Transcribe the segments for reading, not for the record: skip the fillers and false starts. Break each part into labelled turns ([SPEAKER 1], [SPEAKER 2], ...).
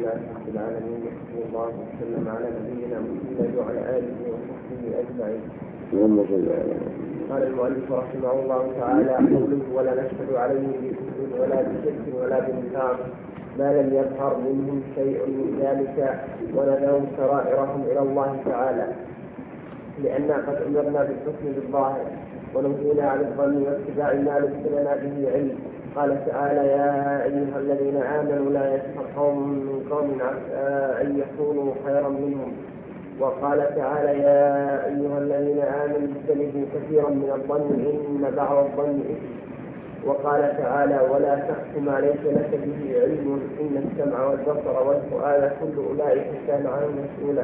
[SPEAKER 1] لله رب العالمين وصلى الله وسلم على نبينا محمد وعلى آله وصحبه أجمعين. قال المؤلف رحمه الله تعالى: قوله ولا نشهد عليهم بإثم ولا بشرك ولا بنفاق ما لم يظهر منهم شيء من ذلك ونذروا سرائرهم إلى الله تعالى، لأننا قد أمرنا بالحكم بالظاهر ونهينا عن الظن واتباع ما ليس لنا به علم. قال تعالى: يا أيها الذين آمنوا لا يسخر قوم من قوم عسى أن يكونوا خيرا منهم. وقال تعالى: يا أيها الذين آمنوا اجتنبوا كثيرا من الظن إن بعض الظن إثم. وقال تعالى: ولا تقف ما ليس لك به علم إن السمع والبصر والفؤاد كل أولئك كان عنه مسؤولا.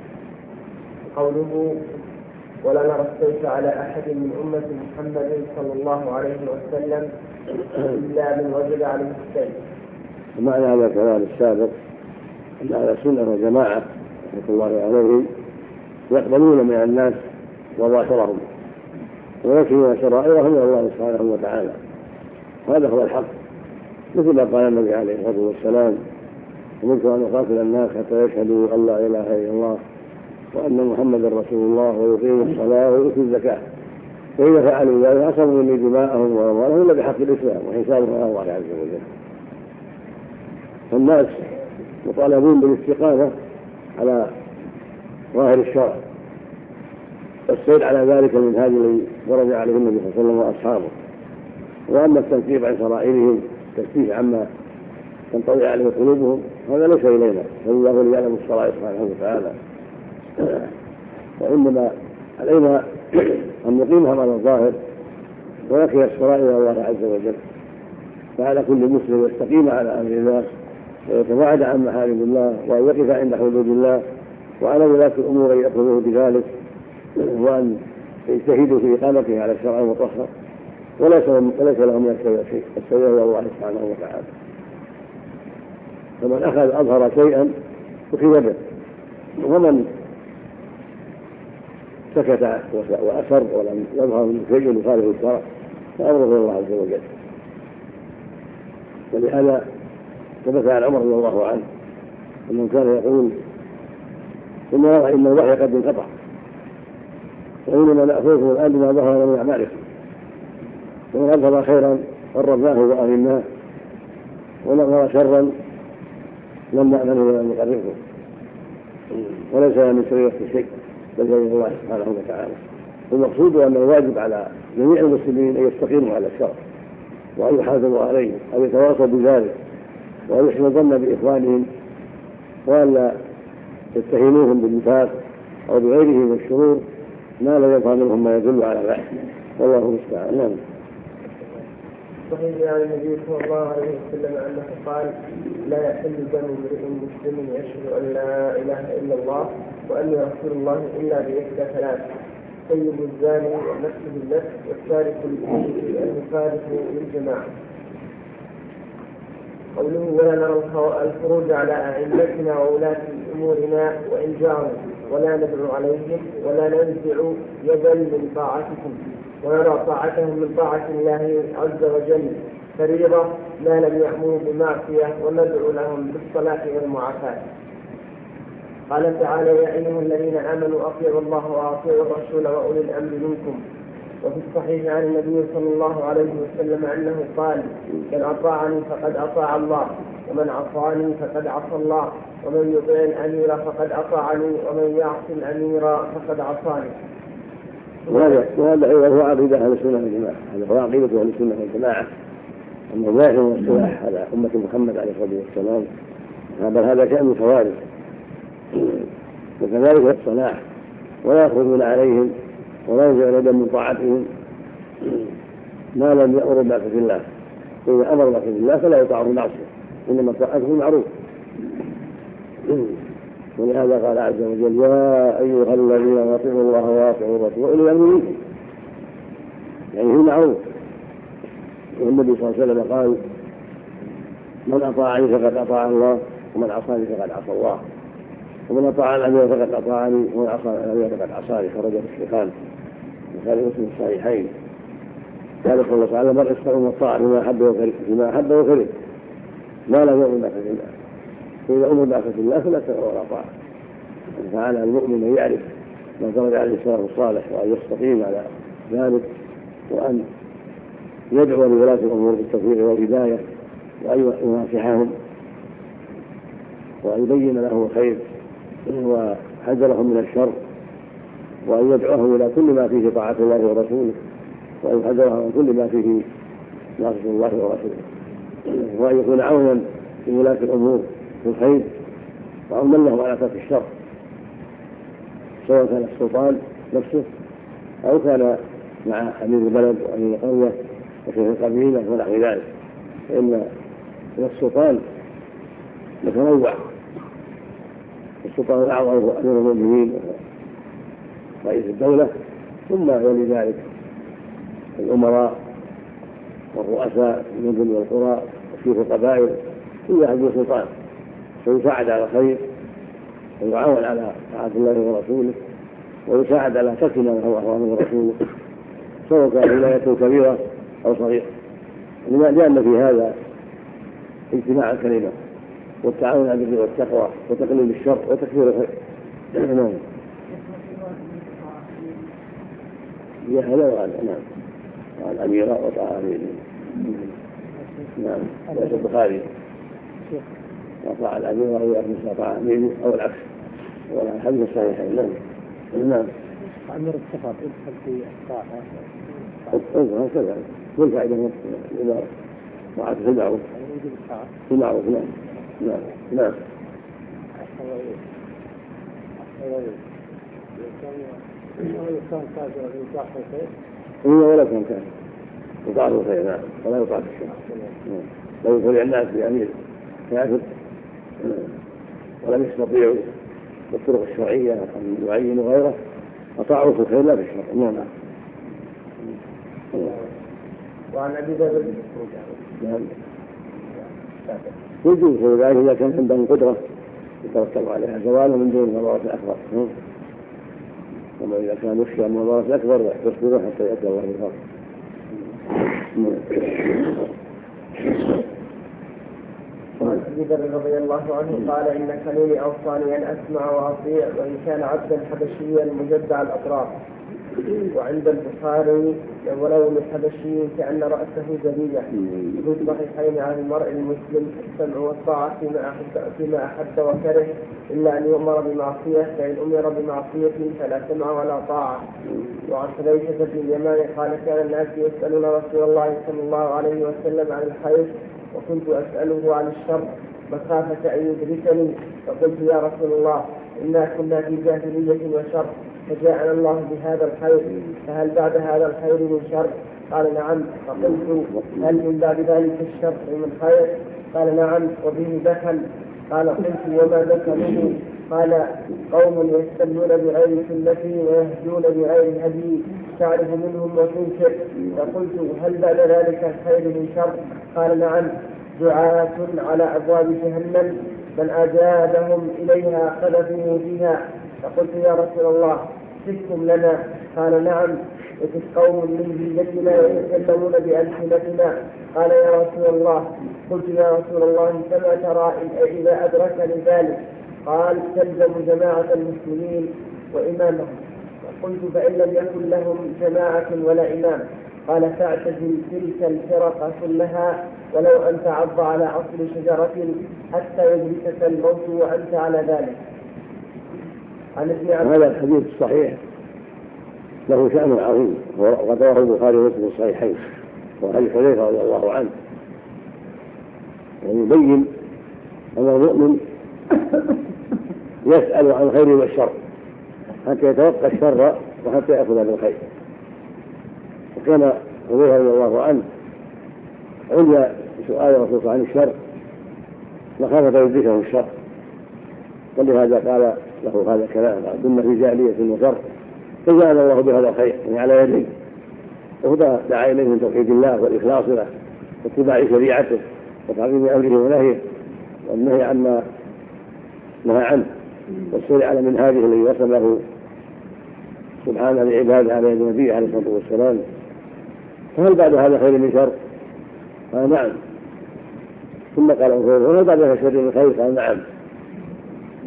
[SPEAKER 1] قوله: ولا نرى السيف على أحد من أمة محمد صلى الله عليه وسلم إلا من وجد عليه السيف.
[SPEAKER 2] معنى هذا الكلام السابق أن أهل السنة والجماعة رحمة الله عليهم يقبلون من الناس وظاهرهم ويكفون سرائرهم إلى الله سبحانه وتعالى، هذا هو الحق، مثل ما قال النبي عليه الصلاة والسلام: أمرت أن أقاتل الناس حتى يشهدوا أن لا إله إلا الله وأن محمدا رسول الله ويقيموا الصلاة ويؤتوا الزكاة، فإذا فعلوا ذلك عصموا مني دماءهم وأموالهم إلا بحق الإسلام وحسابهم على الله عز وجل. فالناس مطالبون بالاستقامة على ظاهر الشرع والسير على ذلك من هذا الذي ورد عليه النبي صلى الله عليه وسلم وأصحابه. وأما التنكيف عن سرائرهم التكفيف عما تنطوي عليه قلوبهم هذا ليس إلينا، فالله اللي يعلم السرائر سبحانه وتعالى، وإنما علينا أن نقيمها على الظاهر ويقي السرائر الله عز وجل. فعلى كل مسلم يستقيم على أمر الله ويتباعد عن محارم الله وأن يقف عند حدود الله، وعلى ولاة الأمور أن يأخذوه بذلك وأن يجتهدوا في إقامته على الشرع المطهر، وليس لهم يستوي شيء، يستوي هو الله سبحانه وتعالى. فمن أخذ أظهر شيئا أخذ به، ومن سكت وأسر ولم يظهر من شيء يخالف الشرع فأمره إلى الله عز وجل. ولهذا ثبت عن عمر رضي الله عنه أنه كان يقول: إن الوحي قد انقطع وإنما نأخذه الآن بما ظهر من أعمالكم، ومن أظهر خيرا قربناه وأمناه ومن أظهر شرا لم نأمنه ولم نقربه، وليس من سريرة شيء بل بين الله سبحانه وتعالى. والمقصود أن الواجب على جميع المسلمين أن يستقيموا على الشرع وأن يحافظوا عليه، أن يتواصوا بذلك، وأن يحسنوا الظن بإخوانهم، وأن لا يتهموهم بالنفاق أو بغيره من الشرور ما لا يظهر منهم ما يدل على ذلك، والله المستعان. نعم.
[SPEAKER 1] صحيح عن النبي صلى الله عليه وسلم أنه قال: لا يحل دم امرئ مسلم يشهد أن لا إله إلا الله وأن رسول الله إلا بإحدى ثلاث: سيد الزاني والنفس بالنفس والتارك للدين المخالف للجماعة. قوله: ولا نرى الخروج على أئمتنا وولاة أمورنا وإن جاروا ولا ندعو عليهم ولا ننزع يدا من طاعتكم، ونرى طاعتهم من طاعة الله عز وجل فريضة ما لم يأمروا بمعصية، وندعو لهم بالصلاة والمعافاة. قال تعالى: يا أيها الذين آمنوا أطيعوا الله وأطيعوا الرسول وأولي الأمر منكم. وفي الصحيح عن النبي صلى الله عليه وسلم أنه قال: من أطاعني فقد أطاع الله، ومن عصاني فقد عصى الله، ومن يطيع الأمير فقد أطاعني، ومن يعصي الأمير فقد عصاني.
[SPEAKER 2] وهذا هو عقيدة أهل السنة والجماعة، هذا هو عقيدة أهل السنة والجماعة، أن الله هو الصلاح على أمة محمد عليه الصلاة والسلام، بل هذا شأن الخوارج، وكذلك الصلاح، ولا يخرجون عليهم ولا ينزعون يدا من طاعتهم ما لم يأمروا بمعصية الله. إذا أمر بمعصية الله فلا يطاع بالمعصية، إنما طاعته معروف. ولهذا قال عز وجل: يا أيها الذين أطيعوا الله وأطيعوا الرسول وأولي الأمر منكم، يعني هو معروف. والنبي صلى الله عليه وسلم قال: من أطاعني فقد أطاع الله، ومن عصاني فقد عصى الله، ومن أطاع الأمير فقد أطاعني، ومن عصى الأمير فقد عصاني. خرجه الشيخان وكان مسلم الصحيحين. قال صلى الله عليه وسلم: من الطاعة بما أحب وكره ما لم يؤمن بمعصية الله. فإذا أمر بأخذ الله فلا سمع ولا طاعة. فعلى المؤمن أن يعرف ما درج عليه السلف الصالح وأن يستقيم على ذلك، وأن يدعو لولاة الأمور بالتوفيق والهداية، وأن يناصحهم وأن يبين لهم الخير وحذرهم من الشر، وأن يدعوهم إلى كل ما فيه طاعة الله ورسوله، وأن يحذرهم من كل ما فيه معصية الله ورسوله، وأن يكون عونا لولاة الأمور في الخير وعونا لهم على ترك الشر، سواء كان السلطان نفسه أو كان مع أمير البلد وأمير القرية وشيخ القبيلة ونحو ذلك. فإن السلطان يتنوع، السلطان الأعظم هو أمير المؤمنين رئيس الدولة، ثم يلي ذلك الأمراء والرؤساء المدن والقرى وشيوخ القبائل، كل واحد له سلطان فيساعد على الخير ويعاون على طاعة الله ورسوله، ويساعد على ترك ما نهى الله عنه ورسوله، سواء كان ولايته كبيرة أو صغيرة، لأن في هذا اجتماع الكلمة والتعاون على البر والتقوى وتقليل الشر وتكثير الخير. نعم. هذا وهذا. نعم. الأميرة وطاعة أميرين. نعم. ليس البخاري وطاعة الأميرة أو يأخذ طاعة أميرين أو العكس، ولا الحديث الصحيحين. نعم. نعم.
[SPEAKER 3] أمير السفر يدخل في الطاعة.
[SPEAKER 2] هكذا كل فائدة إذا طاعته في المعروف. في المعروف. نعم. نعم. نعم.
[SPEAKER 3] كان تاجر يطاع الخير.
[SPEAKER 2] ولا كان يطاع الخير. نعم. ولا يطاع الشر. لو يطيع الناس بأمير كافر ولم يستطيعوا بالطرق الشرعية أن يعينوا غيره أطاعوا في الخير لا في الشر. نعم.
[SPEAKER 1] وعن أبي ذر
[SPEAKER 2] نعم. يجوز ذلك إذا كان عندهم قدرة يترتب عليها زوالا من دون المضارة الأكبر، وما إذا كان يخشى من المضارة الأكبر يصبروا حتى يأتي الله بالفضل.
[SPEAKER 1] وعن أبي ذر رضي الله عنه قال إن خليلي أوصاني أن أسمع وأطيع وإن كان عبدا حبشيا مجدع الأطراف. وعند البخاري ولو لحبشي كأن رأسه جديدة. في الصحيحين عن المرء المسلم السمع والطاعة فيما أحب وكره إلا أن يؤمر بمعصية، فإن أمر بمعصية فلا سمع ولا طاعة. وعن حذيفة بن اليمان قال كان الناس يسألون رسول الله صلى الله عليه وسلم عن الخير وكنت أسأله عن الشر مخافة أن يدركني، فقلت يا رسول الله إنا كنا في جاهلية وشر فجاءنا الله بهذا الخير، فهل بعد هذا الخير من شر؟ قال نعم. فقلت هل من بعد ذلك الشر من خير؟ قال نعم وبه دخل. قال قلت وما دخلوا؟ قال قوم يستنون بغير سنتي ويهدون بغير هدي تعرف منهم وتنكر. فقلت هل بعد ذلك الخير من شر؟ قال نعم دعاة على أبواب جهنم من أجابهم إليها قذفوا فيها. فقلت يا رسول الله سكتم لنا؟ قال نعم وفي قوم من جيلتنا يتكلمون بألسنتنا. قال يا رسول الله. قلت يا رسول الله فما ترى إذا أدركني ذلك؟ قال تلزم جماعة المسلمين وإمامهم. قلت فإن لم يكن لهم جماعة ولا إمام؟ قال فاعتزل تلك الفرق كلها ولو أن تعض على أصل شجرة حتى يدركك الموت وأنت على ذلك.
[SPEAKER 2] هذا الحديث الصحيح له شأن عظيم وقد رواه البخاري ومسلم الصحيحين وحديث حذيفة رضي الله عنه، ويبين أن المؤمن يسأل عن الخير والشر حتى يتوقع الشر وحتى يأخذ بالخير. وكان حذيفة رضي الله عنه عند سؤال الرسول عن الشر مخافة يدركه الشر، ولهذا قال له هذا الكلام كنا في جاهلية وشر فجعل الله بهذا الخير يعني على يديه، وهذا دعا إليه من توحيد الله والإخلاص له واتباع شريعته وتعظيم أمره ونهيه والنهي عما نهى عنه والسير على منهاجه الذي وصل له سبحانه لعباده على يد النبي عليه الصلاة والسلام. فهل بعد هذا خير من شر؟ قال نعم. ثم قال وهل بعد هذا شر من خير؟ قال نعم.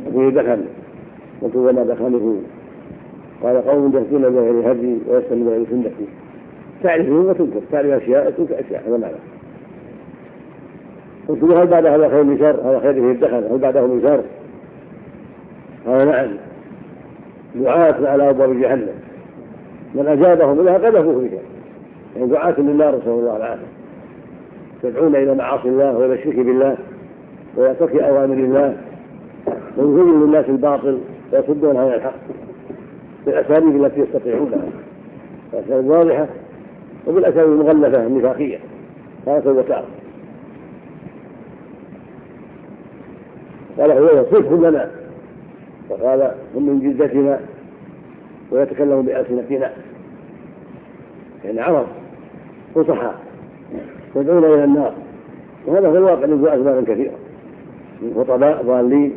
[SPEAKER 2] وفيه دخل وكل ما دخله. قال قوم يهدون بغير هدي ويستنون بغير سنتي، تعرفه وتنكر، تعرف اشياء وتنكر اشياء، هذا معنى. قلت له هل بعد هذا خير من شر؟ هذا خير فيه الدخل، هل بعده من شر؟ قال نعم، دعاة على ابواب جهنم من اجابهم لها قذفوه فيها، يعني دعاة لله رسول الله العافيه، تدعون الى معاصي الله والى الشرك بالله ويترك اوامر الله ويزين للناس الباطل ويصدون عن الحق بالاساليب التي يستطيعونها، الاساليب واضحه وبالاساليب المغلفه النفاقيه هذا وتارة. قال هو يصفهم لنا، وقال هم من جلدتنا ويتكلم بألسنتنا، يعني عرب فصحى يدعون إلى النار، وهذا في الواقع منذ أزمان كثيرة من خطباء ضالين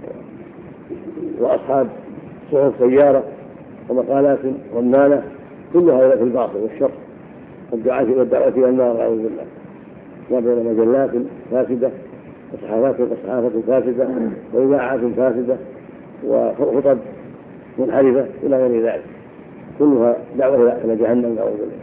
[SPEAKER 2] وأصحاب صحف سيارة ومقالات رنانة، كل هؤلاء في الباطل والشر والدعاة إلى النار أعوذ بالله، ما بين مجلات فاسدة وصحافات فاسدة وإذاعات فاسدة وخطب منحرفة إلى غير ذلك، كلها دعوة إلى جهنم أعوذ بالله.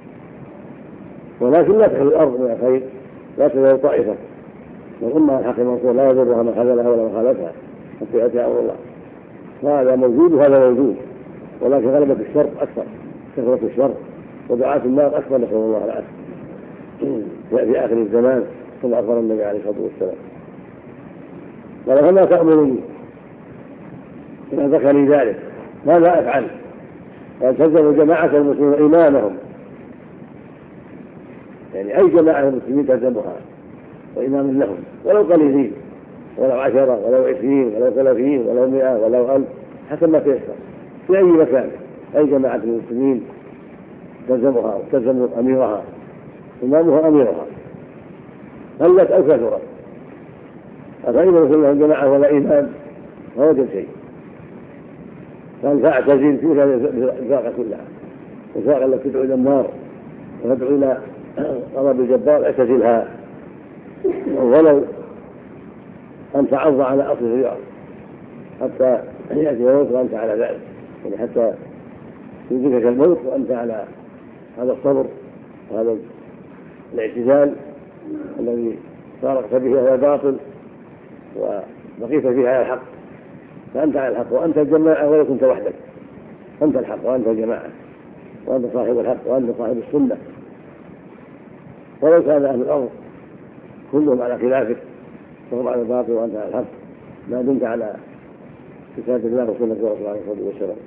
[SPEAKER 2] ولكن لا تحل الأرض من الخير، لا تزال طائفة من أمة الحق المنصور لا يضرها من خذلها ولا من خالفها حتى يأتي أمر الله، هذا موجود وهذا موجود، ولكن غلبة الشر أكثر، كثرة الشر ودعاة النار أكثر، نسأل الله العافية. يأتي آخر الزمان كما أخبر النبي عليه الصلاة والسلام. قال فما تأمرني إن ذكرني ذلك ماذا أفعل؟ قال تلزموا جماعة المسلمين إمامهم، يعني أي جماعة المسلمين تلزمها وإمام لهم، ولو قليلين، ولو 10 ولو 20 ولو 30 ولو 100 ولو 1000 حسب ما تيسر في أي مكان. أي جماعة المسلمين تلزمها وتلزم أميرها، إمامها أميرها، قلت أو كثرت. فإذا وصل لهم جماعة ولا إمام فوجد شيء، كان فاعتزل فيها الفاقة كلها، الفاقة التي تدعو إلى النار وتدعو إلى غضب الجبار اعتزلها، ولو أن تعض على أصل الرياض حتى يأتي الموت وأنت على ذلك، يعني حتى يدركك الموت وأنت على هذا الصبر وهذا الاعتزال الذي فارقت به على الباطل وبقيت فيه على الحق، فأنت على الحق وأنت الجماعة ولو كنت وحدك، أنت الحق وأنت الجماعة وأنت صاحب الحق وأنت صاحب السنة، ولو كان أهل الأرض كلهم على خلافك وهم على الباطل وأنت على الحق ما دمت على كتاب الله وسنة رسوله عليه الصلاة والسلام.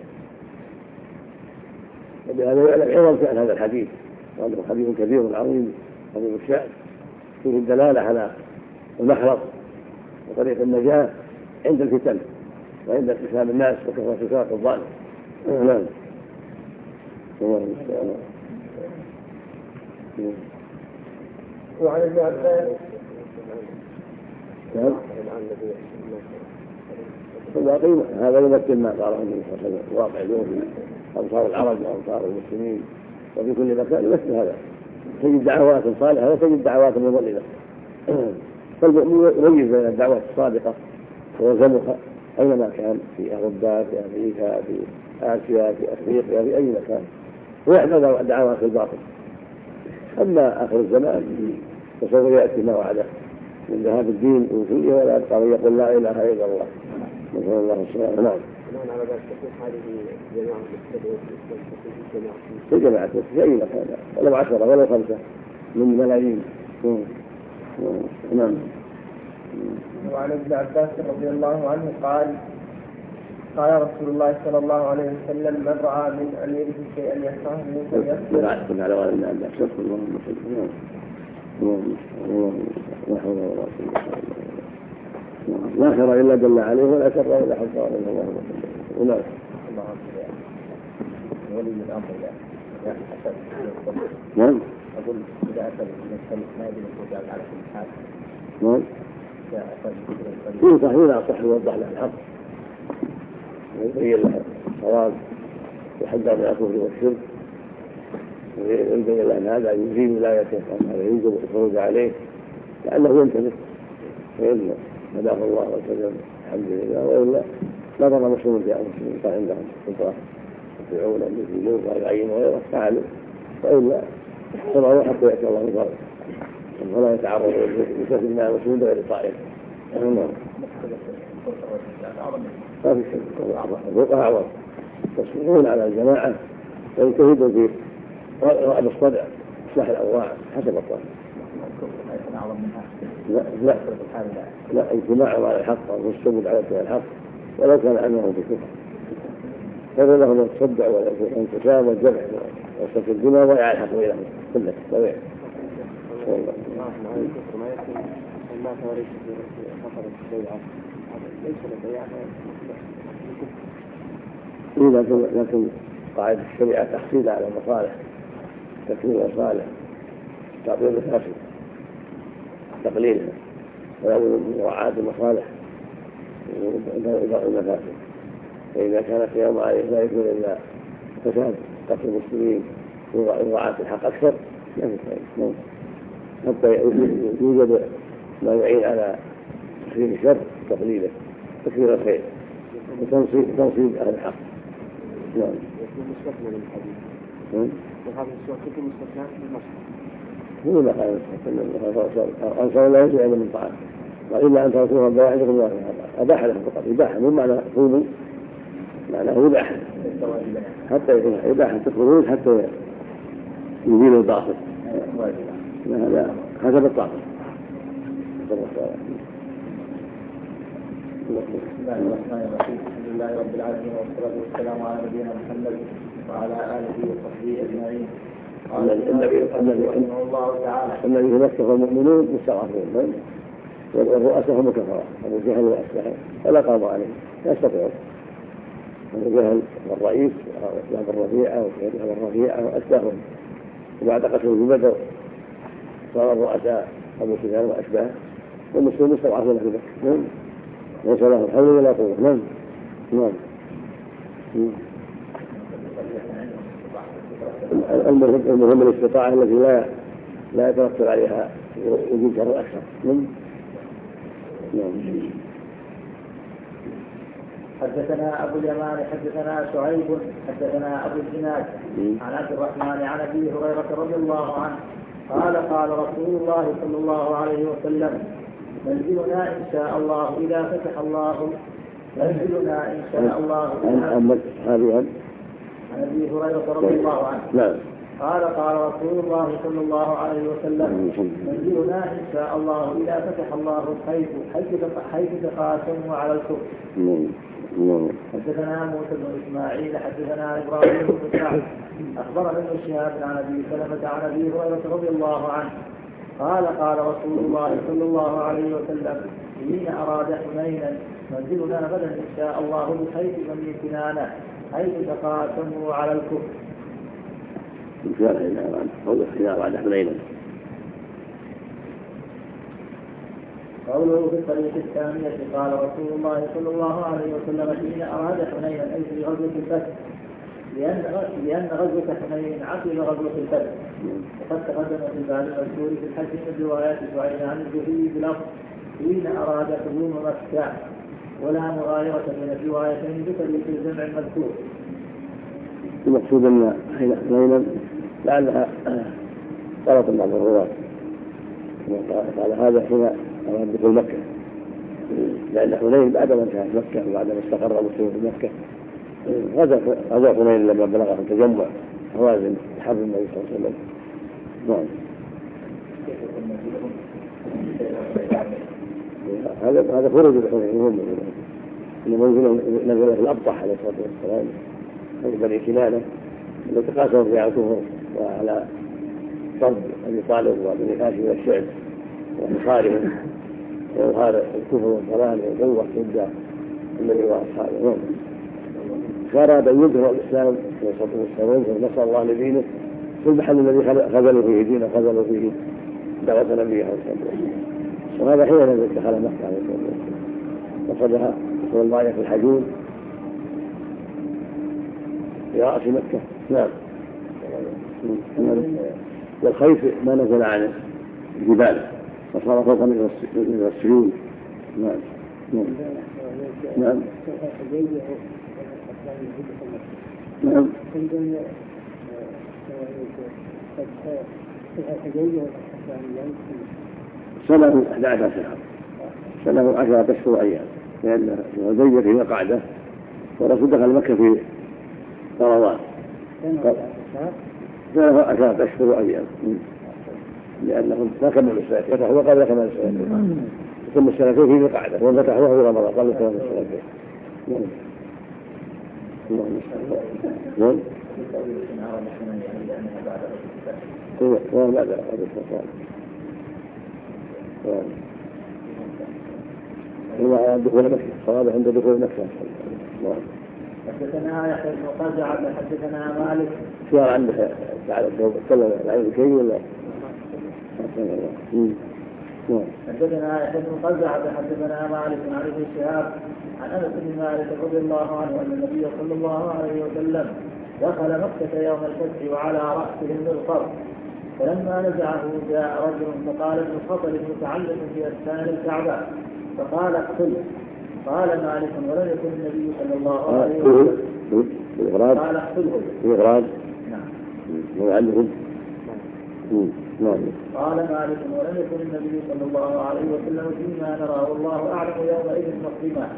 [SPEAKER 2] وبهذا يعلم عظم شأن هذا الحديث، وأنه حديث كبير عظيم عظيم الشأن، فيه الدلالة على المخلص وطريق النجاة عند الفتن وعند انقسام الناس وكثرة الفرق الضالة. نعم.
[SPEAKER 1] وعن ابن عباس
[SPEAKER 2] هذا يمثل ما قاله النبي صلى الله عليه وسلم، واقع اليوم في أمصار العرب وأمصار المسلمين وفي كل مكان يمثل هذا، تجد دعوات صالحة وتجد دعوات مضللة، فالمؤمن يميز بين الدعوات الصادقة ويلزمها أينما كان، في أوروبا في أمريكا في آسيا في أفريقيا في أي مكان، ويحذر دعوات الباطل. أما آخر الزمان فسوف يأتي ما وعده من ذهاب الدين وفيه ولا يبقى من يقول لا إله إلا الله، نسأل الله السلامة. نعم. في جماعة في أي مكان ولو 10 ولو 5 من ملايين. نعم.
[SPEAKER 1] وعن ابن عباس رضي الله عنه قال قال رسول الله صلى الله عليه وسلم من رأى من أميره شيئا يكرهه فليصبر.
[SPEAKER 2] على والد الله شكر الله وسلم. لا حول ولا قوة إلا بالله. لا خير إلا دل عليه ولا شر إلا حصر إلا الله وسلم. ونعم.
[SPEAKER 1] ولي الأمر لا حسب.
[SPEAKER 2] نعم.
[SPEAKER 1] أقول إذا أتى من ما يدري الرجال على كل حال.
[SPEAKER 2] نعم. ينصح ولا صح يوضح له الحق ويبين له الصواب ويحذر من الكفر والشرك ويبين له ان هذا يزيل ولايته وان هذا يوجب الخروج عليه لانه ينتبه فإن هداه الله وسلم الحمد لله، وإلا لا ضر مسلم في أنفسهم كان عندهم سلطة يستطيعون أن يزيلوه ويعينوا غيره فعلوا، وإلا صنعوا حتى يأتي الله بفضله ولا يتعرضوا لكثير من المسلمين بغير طائف. ما في شيء الفقهاء أعظم يصبرون على الجماعة ويجتهدوا في رأب الصدع إصلاح الأوضاع حسب الطائف. لا اجتماع على الحق والصمود على الحق ولو كان عنهم في كفر خير لهم التصدع والانقسام والجمع وسفك الدماء وضياع الحق بينهم كله ضياع. لكن قاعدة الشريعة تحصيل على المصالح تكميل المصالح تعطيل المفاسد تقليلها ولا بد من مراعاة المصالح وإدراء المفاسد، فإذا كان القيام عليه لا يكون إلا فساد قتل المسلمين ومراعاة الحق أكثر ما في خير حتى يوجد ما يعين على تكفير الشر تقليله تكفير الخير وتنصيب أهل الحق. نعم. هو لا قال أنصر لا يجوز من طعام وإلا أن تركوها بواحدكم أباح لهم فقط إباحة مو معنى قوموا معناه إباحة حتى إباحة الخروج حتى يزيلوا الباطل هذا حسب الطاقة.
[SPEAKER 1] بسم الله الرحمن الرحيم الحمد لله رب العالمين والصلاة والسلام على نبينا محمد وعلى آله وصحبه أجمعين. قال رحمه الله تعالى
[SPEAKER 2] الذي في مكة والمؤمنون مستضعفون والرؤساء هم كفرة أبو جهل وأسلحة فلا قضى عليه لا يستطيعون. أبو جهل والرئيس وأبو الربيعة وأبو الربيعة وأشباههم وبعد قتله في بدر صار الرؤساء أبو سفيان وأشباهه والمسلمون مستضعفون في مكة ليس لهم حول ولا قوة. نعم نعم. المهم الاستطاعة التي لا يترتب عليها وجود شر أكثر. نعم.
[SPEAKER 1] حدثنا أبو اليمان حدثنا شعيب حدثنا أبو الزناد عن عبد الرحمن عن أبي هريرة رضي الله عنه قال قال رسول الله صلى الله عليه وسلم منزلنا إن شاء الله إذا فتح الله منزلنا إن شاء الله عن أبي هريرة رضي الله عنه
[SPEAKER 2] نعم
[SPEAKER 1] قال قال رسول الله صلى الله عليه وسلم منزلنا إن شاء الله إذا فتح الله حيث تقاسموا على الكفر. حدثنا موسى بن إسماعيل حدثنا إبراهيم بن سعد أخبرنا ابن شهاب عن أبي سلمة عن أبي هريرة رضي الله عنه قال قال رسول الله صلى الله عليه وسلم حين أراد حنينا منزلنا غدا إن شاء الله بحيث بني كنانة حيث تقاسموا على الكفر.
[SPEAKER 2] حين أراد حنينا
[SPEAKER 1] قوله في الطريق الثانية قال رسول الله صلى الله عليه وسلم حين أراد حنينا أي في غزوة الفتح لأن غزوة حنين عقب غزوة الفتح وقد تقدم في الباب المذكور في الحج من روايات شعيب عن الزهري بلفظ حين أراد قدوم مكة ولا مغايرة من الروايتين بطريق الجمع المذكور.
[SPEAKER 2] المقصود أن حنينا لعلها غلط بعض الرواة قال هذا حين أراد دخول مكة لأن حنين بعد ما انتهت مكة وبعد ما استقر المسلمون في مكة غزا حنين لما بلغه تجمع حوازن حرب النبي صلى الله عليه وسلم. نعم. هذا خروج الحنين هم نزل في الأبطح عليه الصلاة والسلام في بني كنانة التي تقاسموا في الكفر وعلى ضرب أبي طالب وبني هاشم والشعب وانصارهم وإظهار الكفر والضلال والقوة ضد النبي وأصحابه. فأراد أن يظهر الإسلام ونسأل الله لدينه في المحل الذي خذلوا فيه دينه خذلوا فيه دعوة نبيه عليه الصلاة والسلام. وهذا حين نزل دخل مكة عليه الصلاة والسلام وصدها رسول الله في الحجون في رأس مكة. نعم. والخيف ما نزل عن الجبال وصار فوق من السيول. نعم. نعم. نعم. سنة 11 شهر، سنة 10 أشهر أيام، لأن الحديبية في مقعدة والرسول دخل مكة في رمضان. سنة 10 أشهر أيام، لأنهم ما كملوا السنة، فتحوا وقال لا كمل السنة، ثم السنتين في مقعدة وفتحوا وهو في رمضان قالوا كمل السنتين. اللهم صل على محمد. بعد هذا هو دخول مكة، صواب عند دخول مكة.
[SPEAKER 1] حدثنا يحيى بن قزعة حدثنا مالك.
[SPEAKER 2] شو عندك تعالى تكلم عن الكي ولا؟
[SPEAKER 1] حدثنا يحيى بن قزعة حدثنا مالك عن ابن شهاب عن انس بن مالك رضي الله عنه ان النبي صلى الله عليه وسلم دخل مكة يوم الفتح وعلى رأسه المغفر، فلما نزعه جاء رجل فقال ابن خطل متعلق في أسنان الكعبة فقال اقتله. قال مالك ولم يكن النبي صلى الله عليه وسلم قال اقتله.
[SPEAKER 2] نعم.
[SPEAKER 1] قال مالك ولم يكن النبي صلى الله عليه وسلم فيما نرى والله أعلم يومئذ مسلما.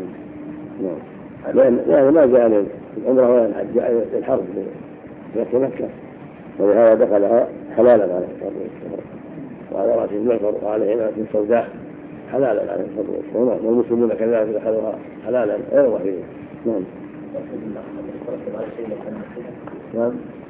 [SPEAKER 2] لأن ما جاء العمرة ولا الحج، جاء الحرب في مكة، ولهذا دخلها حلالا عليه الصلاة والسلام، وعلى رأسه المغفر وعليه نعمة سوداء حلالا عليه الصلاة والسلام، والمسلمون كذلك دخلوها حلالا غير وحيدا. نعم. نعم.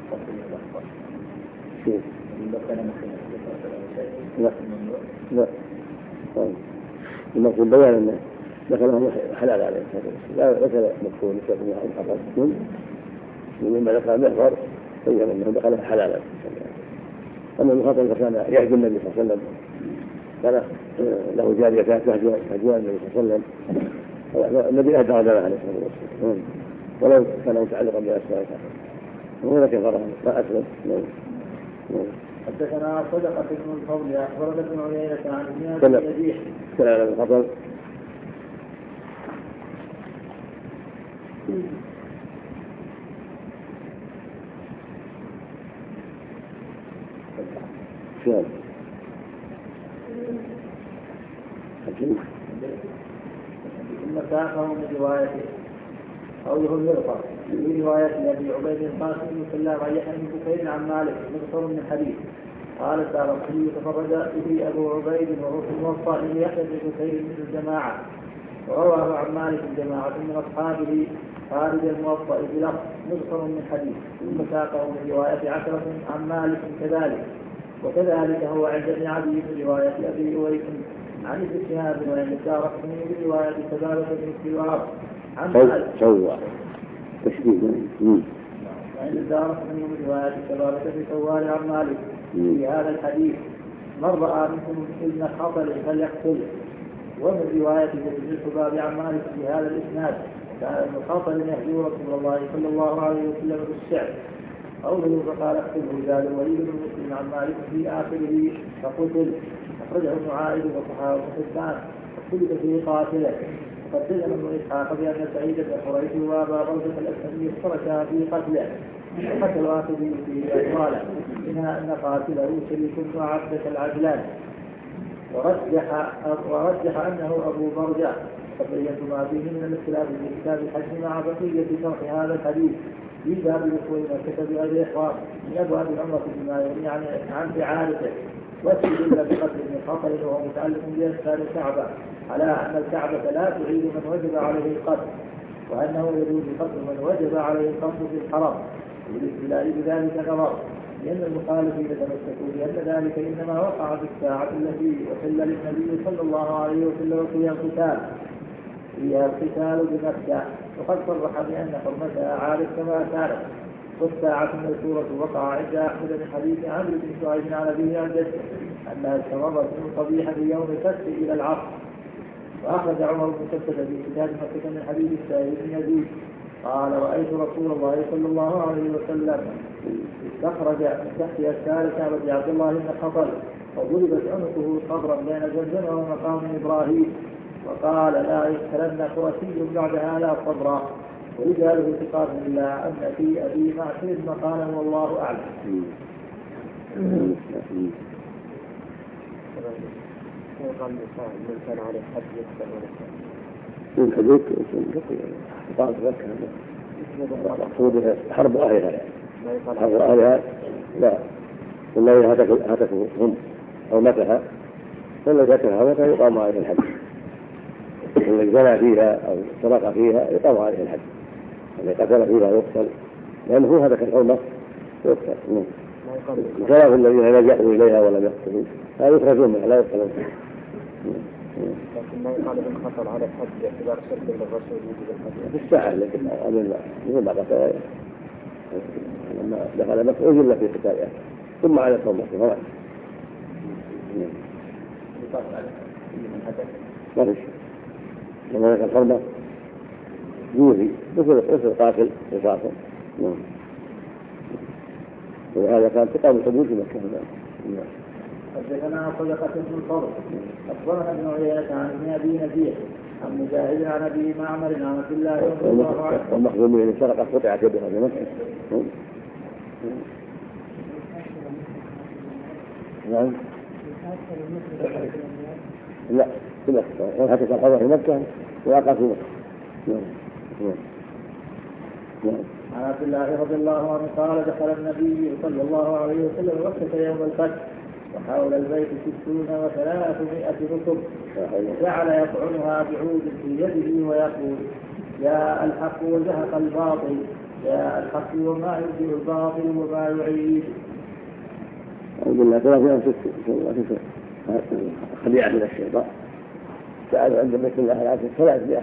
[SPEAKER 2] لا لا المقصود بيان أنه دخلهم حلال عليه الصلاة والسلام، لا ذكر مكتوب يستثني عن حقل مما ذكر المحضر بين أنه دخلها حلالا. أما المخاطب فكان يهدي النبي صلى الله عليه وسلم، كان له جاريتان تهجوان النبي صلى الله عليه وسلم، النبي أهدى غداء عليه الصلاة والسلام ولو كان متعلقا بأسماء وهنا كفرها ما أسلم.
[SPEAKER 1] حدثنا صدقة بن الفضل أخبرنا ابن عيينة عن ابن يزيد
[SPEAKER 2] كلام الخطر. شاب
[SPEAKER 1] ثم ساقه من روايته قوله المغفر في رواية أبي عبيد القاسم بن سلام عن يحيى بن بكير عن مالك مغفر من حديث قال الدارقطني تفرد به أبو عبيد وهو في الموطأ من يحيى بن بكير من الجماعة، ورواه عن مالك الجماعة من أصحابه خارج الموطأ بلفظ مغفر من حديث، ثم ساقه من رواية عشرة عن مالك كذلك، وكذلك هو عند ابن عدي من رواية أبي أويس عن ابن شهاب وعند الدارقطني من رواية سبابة بن سوار عن مالك وعند الدارقطني من رواية سبابة بن سوار عن مالك في هذا الحديث من رأى منكم ابن خطل فليقتله. ومن رواية ابن الحباب عن مالك في هذا الإسناد كان ابن خطل يهدي رسول الله صلى الله عليه وسلم بالشعر قوله فقال اقتله زاد الوليد بن مسلم عن مالك في آخره فقتل. أخرجه ابن عائد وصحابه حبان واختلف في قاتله. وقد جزم ابن إسحاق بأن سعيد بن حريث وأبا بردة الأسلمي اشتركا في قتله وقتل آخذه في أقواله منها أن قاتله شريك وعبدة العجلان، ورجح أنه أبو برجة. فبينت ما فيه من الاختلاف في كتاب الحج مع بقية شرح هذا الحديث في باب دخول مكة بغير إحرام من أبواب العمرة بما يغني عن فعالته، واستدل بقتل ابن خطل وهو متعلق بأسفار الكعبة على أن الكعبة لا تعيد من وجب عليه القتل، وأنه يجوز قتل من وجب عليه القتل في الحرم، والاستدلال بذلك نظر، لأن المخالفين تمسكوا بأن ذلك إنما وقع في الساعة التي أحل للنبي صلى الله عليه وسلم فيها القتال بمكة، وقد صرح بأن حرمتها عارف كما كانت. والساعة المذكورة وقع عند أحمد من حديث عمرو بن شعيب عن أبيه عن جده أنها استمرت من قبيحة في يوم الفتح إلى العصر. وأخرج عمر بن ثبت في كتاب مكة من حديث السائب بن يزيد قال رأيت رسول الله صلى الله عليه وسلم استخرج من تحت أسفار كعبة عبد الله بن خطل وضربت عنقه صبرا بين زمزم ومقام إبراهيم،
[SPEAKER 4] وقال لا يدخلن قرشي بعد هذا صبرا، ورجاله ثقات إلا أن في أبي معشر مقالا والله أعلم.
[SPEAKER 1] يقال من كان عليه حد يقتل
[SPEAKER 2] من حدود قطعت مكة مقصودها حرب أهلها يعني حرب أهلها لا والله هتكوا هم أو متها فالذي هتكها متى يقام عليه الحد والذي زنى فيها أو سرق فيها يقام عليه الحد الذي قتل فيها يقتل لأنه هو هتك الحرمة يقتل بخلاف الذين لجأوا إليها ولم يقتلوا هذا يخرجون منها لا يقتلون.
[SPEAKER 1] لكن ما يقال بالخطر على الحد باعتبار شرك للرسول يجب الحد
[SPEAKER 2] في الساعة لكن من بعد لما دخل مكة أجل في قتالها ثم على التوبة ما فيش لما ذكر الحرمة يوفي مثل قاتل رصاصا وهذا كان تقام الحدود في مكة.
[SPEAKER 4] حدثنا صدقة بن الفضل أخبرنا ابن عيينة عن ابن أبي نجيح عن مجاهد عن أبي معمر عن عبد الله رضي الله عنه
[SPEAKER 2] والمخزومين سرقت قطعت يدها في مكة. نعم لا في مكة حتى الحضر في مكة وقع في مكة.
[SPEAKER 4] عن عبد الله رضي الله عنه قال دخل النبي صلى الله عليه وسلم مكة يوم الفتح وحول البيت 300 ركب وجعل يطعنها بعود في يده ويقول جاء الحق وزهق الباطل جاء الحق وما يبدل الباطل وما يعيد.
[SPEAKER 2] أعوذ بالله تعالى خديعة من الشيطان تعالوا عند بيت الله العتيق 300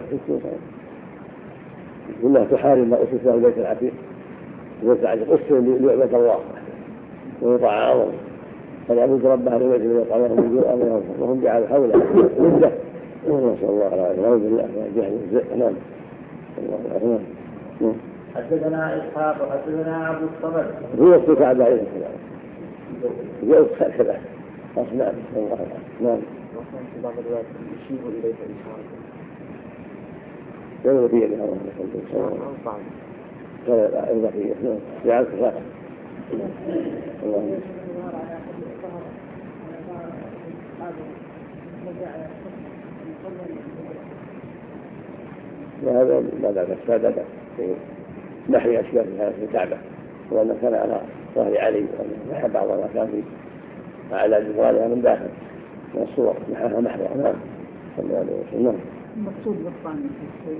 [SPEAKER 2] والله تحارب ما أسس له البيت العتيق البيت العتيق أسس ليعبد الله ويطاع عظم فليعبد رب هذا البيت الذي يطعمهم من جوع وهم جعلوا حوله مدة نسأل الله العافية أعوذ بالله من جهل الزئ. نعم الله نعم.
[SPEAKER 4] حدثنا إسحاق وحدثنا عبد الصمد
[SPEAKER 2] هو الكعبة عليه السلام جاء كذا أصنام الله نعم.
[SPEAKER 1] وكان في بعض الروايات يشير إليه إشارة
[SPEAKER 2] لا يوفي بها الله لا البقية نعم جعلت راحة الله وهذا ما بعد السادة في نحي أشياء في الكعبة وأن كان على ظهر علي ونحى بعض ما كان في على جدرانها من داخل من الصور نحاها محوها. نعم صلى الله عليه وسلم.
[SPEAKER 4] المقصود بالطعن في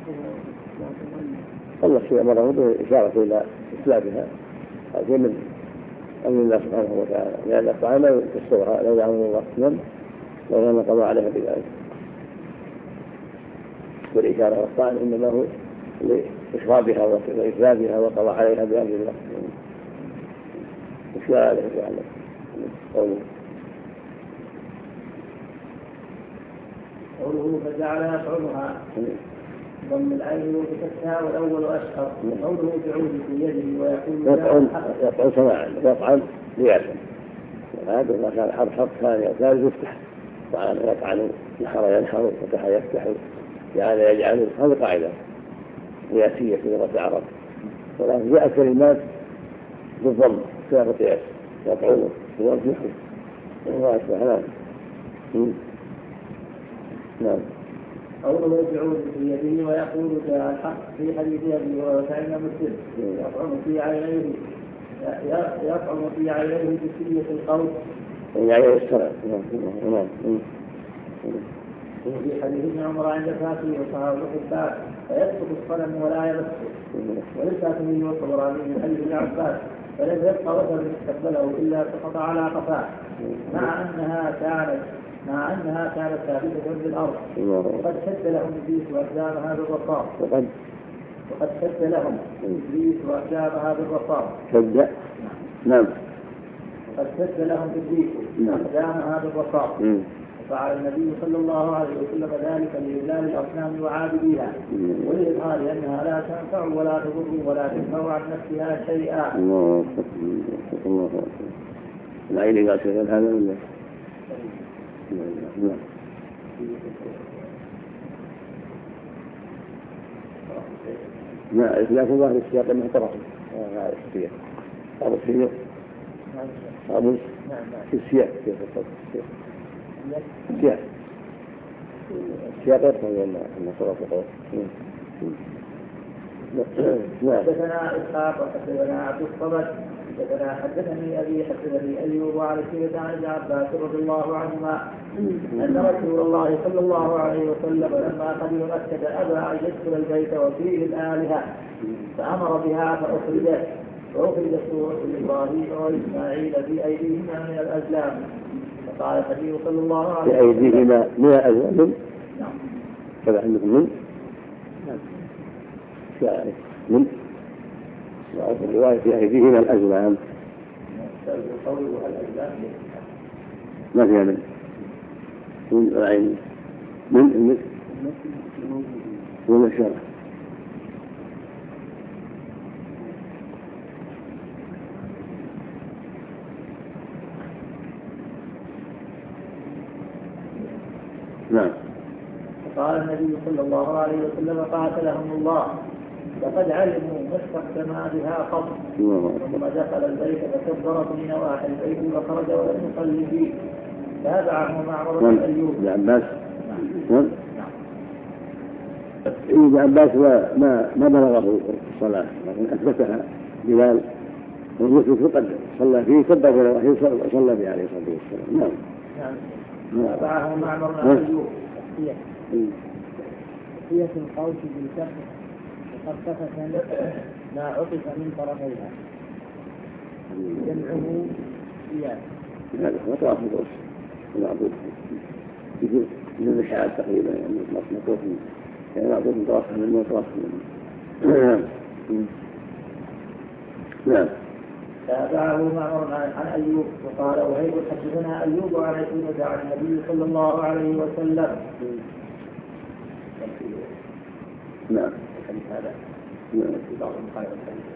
[SPEAKER 2] الله شيء أمره بإشارة إلى إسلامها هذا من أمر الله سبحانه وتعالى لأن الطعام لا يكسرها لو يعلم الله من لو لم قضى عليها بذلك والإشارة والطعن إنما هو لإشرابها وإفسادها وقضى عليها بأمر الله وشاء عليه تعالى
[SPEAKER 4] قوله فجعل يطعنها ضم العين وبكسرها والأول أشهر قوله بعود في يده ويقول
[SPEAKER 2] يطعن سماعا يطعن ليعلم هذا ما كان حرف ثاني أو ثالث يفتح يطعن نحر ينحر فتح يفتح جعل يجعل هذه قاعدة قياسية في لغة العرب ولكن جاء كلمات بالضم كلمة قياس يطعن ويرجح وما أشبه. نعم.
[SPEAKER 4] قوله بعود في يده ويقول جاء الحق في حديث أبي هريرة مسلم يطعن في عينيه بسية القول
[SPEAKER 2] يعني السلام.
[SPEAKER 4] وفي حديث ابن عمر عند فاته وصحابه الحبان فيسقط الصنم ولا يمسه وللكاتبي والطبراني من حديث ابن عباس فلم يبقى وثر استقبله الا سقط على قفاه مع انها كانت ثابته بالارض وقد شد لهم ابليس واقدامها بالرصاص وقد شد لهم ابليس واقدامها بالرصاص
[SPEAKER 2] شد نعم
[SPEAKER 4] وقد شد لهم ابليس واقدامها بالرصاص فعل النبي صلى الله عليه وسلم ذلك لإذلال الأصنام وعابديها ولإظهار أنها لا تنفع ولا تضر ولا تنفع عن نفسها شيئا.
[SPEAKER 2] الله العين قال شيئا هذا ولا؟ ما لكن ظاهر السياق أنه طرف هذا السياق طرف السياق طرف في السياق كيف السياق السياق يفهم أن طرف القول.
[SPEAKER 4] حدثنا إسحاق وحدثنا عبد الصمد حدثني أبي حدثني أيوب عن سيدنا عن عباس رضي الله عنهما أن رسول الله صلى الله عليه وسلم لما قدم مكة أبى أن يدخل البيت وفيه الآلهة فأمر بها فأخرجت سورة إبراهيم وإسماعيل في أيديهما من الأزلام فقال النبي صلى الله عليه وسلم
[SPEAKER 2] في أيديهما من الأزلام. نعم كذا عندكم من من وفي الرواية في أيديهما الأزلام ما فيها من العين من والشرع. نعم.
[SPEAKER 4] قال النبي صلى الله عليه وسلم قاتلهم الله لقد علموا ما استخدما بها قبل ثم دخل البيت فكبر في نواحي البيت وخرج ولم يصلي فيه تابعه معمر بن ايوب.
[SPEAKER 2] ابن عباس ابن عباس ما بلغه الصلاة لكن أثبتها بلال والمسلم فقد صلى فيه كبر في نواحيه وصلى به عليه الصلاة والسلام.
[SPEAKER 4] نعم. تابعه معمر بن ايوب.
[SPEAKER 3] هي في القوس بالكسر مخففة ما عطف من طرفيها جمعه إياه.
[SPEAKER 2] هذا هو طواف القوس المعبود يجوز من المشاعر تقريبا يعني مطلوب يعني معبود من طواف من طواف نعم.
[SPEAKER 4] تابعه معمر عن أيوب وقال وهيب حدثنا أيوب عن عكرمة عن النبي صلى الله عليه وسلم.
[SPEAKER 2] نعم.
[SPEAKER 4] هذا في بعض المخالفة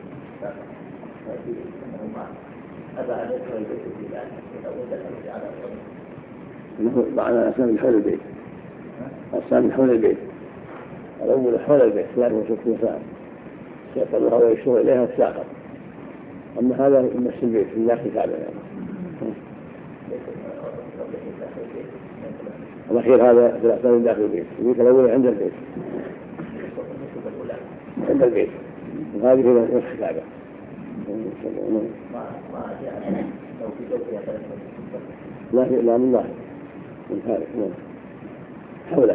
[SPEAKER 4] أبى أن يدخل البيت في الآن
[SPEAKER 2] على أسنان حول البيت أسنان حول البيت الأول حول البيت لا هو شك مساء يقول هو يشور إليها الساقط أما هذا يمس البيت في داخل الكعبة يعني. الأخير هذا في الأسنان داخل البيت البيت الأول عند البيت عند البيت وهذه هي نصف الكعبة. لا من الله من خارج حوله.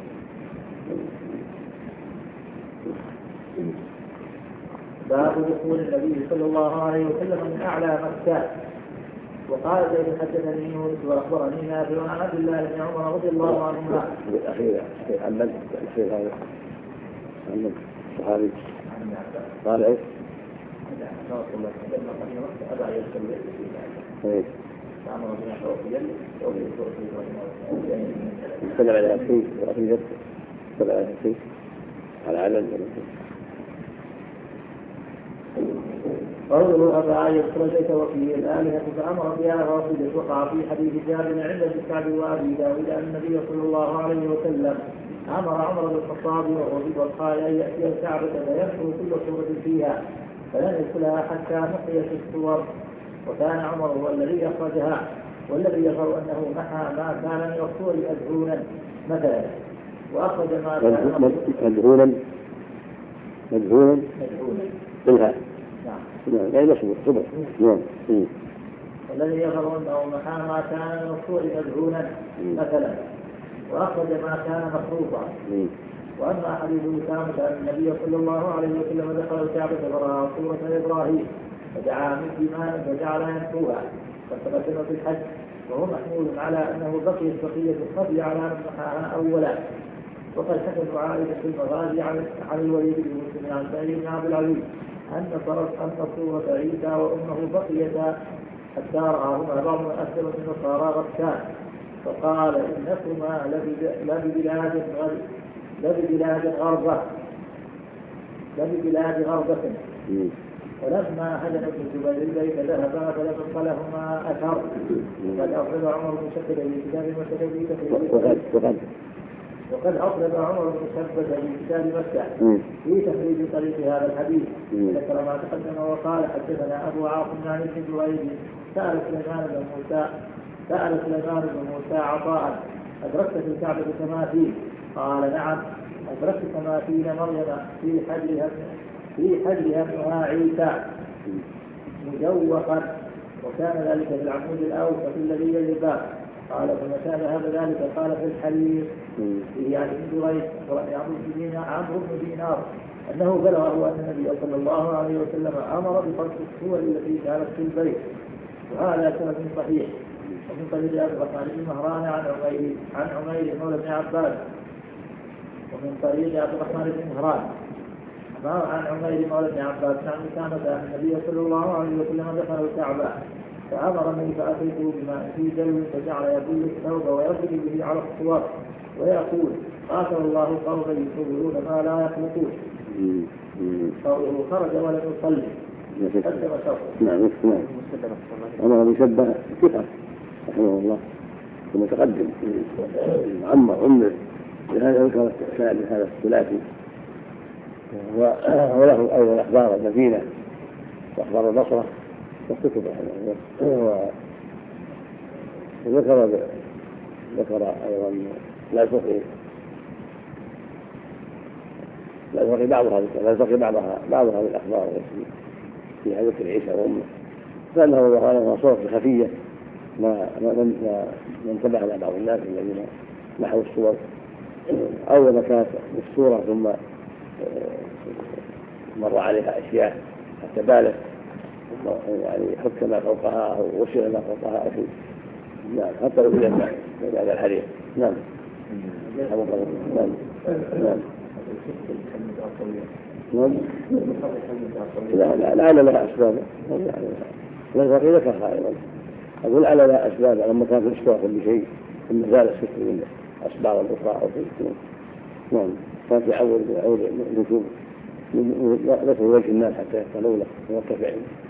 [SPEAKER 4] باب دخول النبي صلى الله عليه وسلم من أعلى مكة. وقال زيد حدثني يونس وأخبرني نافع عن عبد الله بن عمر رضي الله عنهما.
[SPEAKER 2] الأخير عمد الأخير هذا عمد الصحابي قال إيش؟ استمع على الشيء ورقم استمع على الشيء على علم
[SPEAKER 4] قوله أبى يدخل البيت وفيه الآلهة فأمر بها رافضة وقع في حديث جابر عند الكعب وأبي داود أن النبي صلى الله عليه وسلم أمر عمر بن الخطاب وهو ببطحاء أن يأتي الكعبة فيدخل كل صورة فيها فلن يدخلها حتى نقيت الصور وكان عمر هو الذي أخرجها والذي يظهر أنه محى ما كان من الصور أدعونا مثلا وأخرج ما كان
[SPEAKER 2] مدعونا بالها
[SPEAKER 4] نعم
[SPEAKER 2] لا يصبر صبر نعم.
[SPEAKER 4] والذي يظهر أنه محى ما كان من الصور أدعونا مثلا وأخرج ما كان مخروطا. وأما حديث أسامة أن النبي صلى الله عليه وسلم دخل الكعبة فرأى صورة إبراهيم فدعا من إيمان فجعل ينحوها فاستقدم في الحج وهو محمول على أنه بقيت بقية القتل على من محاها أولا. وقد حكت عائشة في المغازي عن الوليد بن مسلم عن سعيد بن عبد العزيز أن صورة عيسى وأمه بقيتا حتى رآهما بعض من أسلمة النصارى غسان فقال إنكما لببلاد غربة. ولما هدمت الزبير البيت ذهبا فلم يدخلهما أثر. وقد أخذ عمر بن شكل في كتاب المتكلم وقد أطلب عمر بن ثبت في كتاب مكة في تخريج طريق هذا الحديث ذكر ما تقدم وقال حدثنا أبو عاصم عن ابن جريج سأل سليمان بن موسى عطاء أدركت في الكعبة تماثيل؟ قال نعم أدركت تماثيل مريم في حجرها ابنها عيسى مجوقا وكان ذلك في العمود الأوسط الذي يلي الباب. قال فما كان هذا ذلك؟ قال في الحرير يعني ابن جريج عمرو بن دينار أنه بلغه أن النبي صلى الله عليه وسلم أمر بخلق الصور التي كانت في البيت. وهذا سند صحيح. ومن طريق أبي الرحمن بن مهران عن عمير مولى ابن عباس ومن طريق أبي الرحمن بن مهران عن عمير مولى ابن عباس عن أسامة أن النبي صلى الله عليه وسلم دخل الكعبة فأمرني فأتيته بماء في دلو فجعل يبل الثوب ويضرب به على الصور ويقول قاتل الله قوما يصورون ما لا يخلقون. قوله خرج ولم يصلي.
[SPEAKER 2] نعم أمر بشبه كفر رحمه الله ثم تقدم عمر عمر لهذا ذكر هذا الثلاثي وله أيضا أخبار المدينة وأخبار البصرة وكتب وذكر أيضا لا يلتقي بعضها بالأخبار في حديث عيسى وأمه فإنه وقال صورة خفية ما انتبه على بعض الناس الذين نحوا الصور أول ما كانت الصورة ثم مر عليها أشياء حتى بالت يعني حك ما فوقها أو وسع ما فوقها أو شيء. نعم حتى لو إلى هذا الحديث. نعم لعل لها أسباب الغريب ذكرها أيضا أقول لعل لها أسباب لما كان في الإشتراك بشيء ثم زال السكر من أسباب الأخرى أو شيء. نعم كان في عود نشوف نفع وجه الناس حتى يقتلوا له ويرتفع.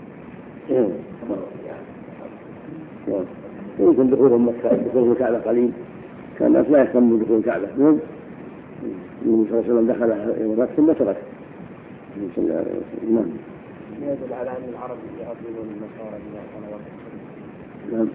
[SPEAKER 2] يمكن دخولهم مكة دخول الكعبة قليل كان الناس لا يهتموا بدخول الكعبة. النبي صلى الله عليه وسلم دخل يوم الفتح ثم ترك. نعم.
[SPEAKER 1] يدل على أن العرب يعظمون النصارى
[SPEAKER 2] نعم.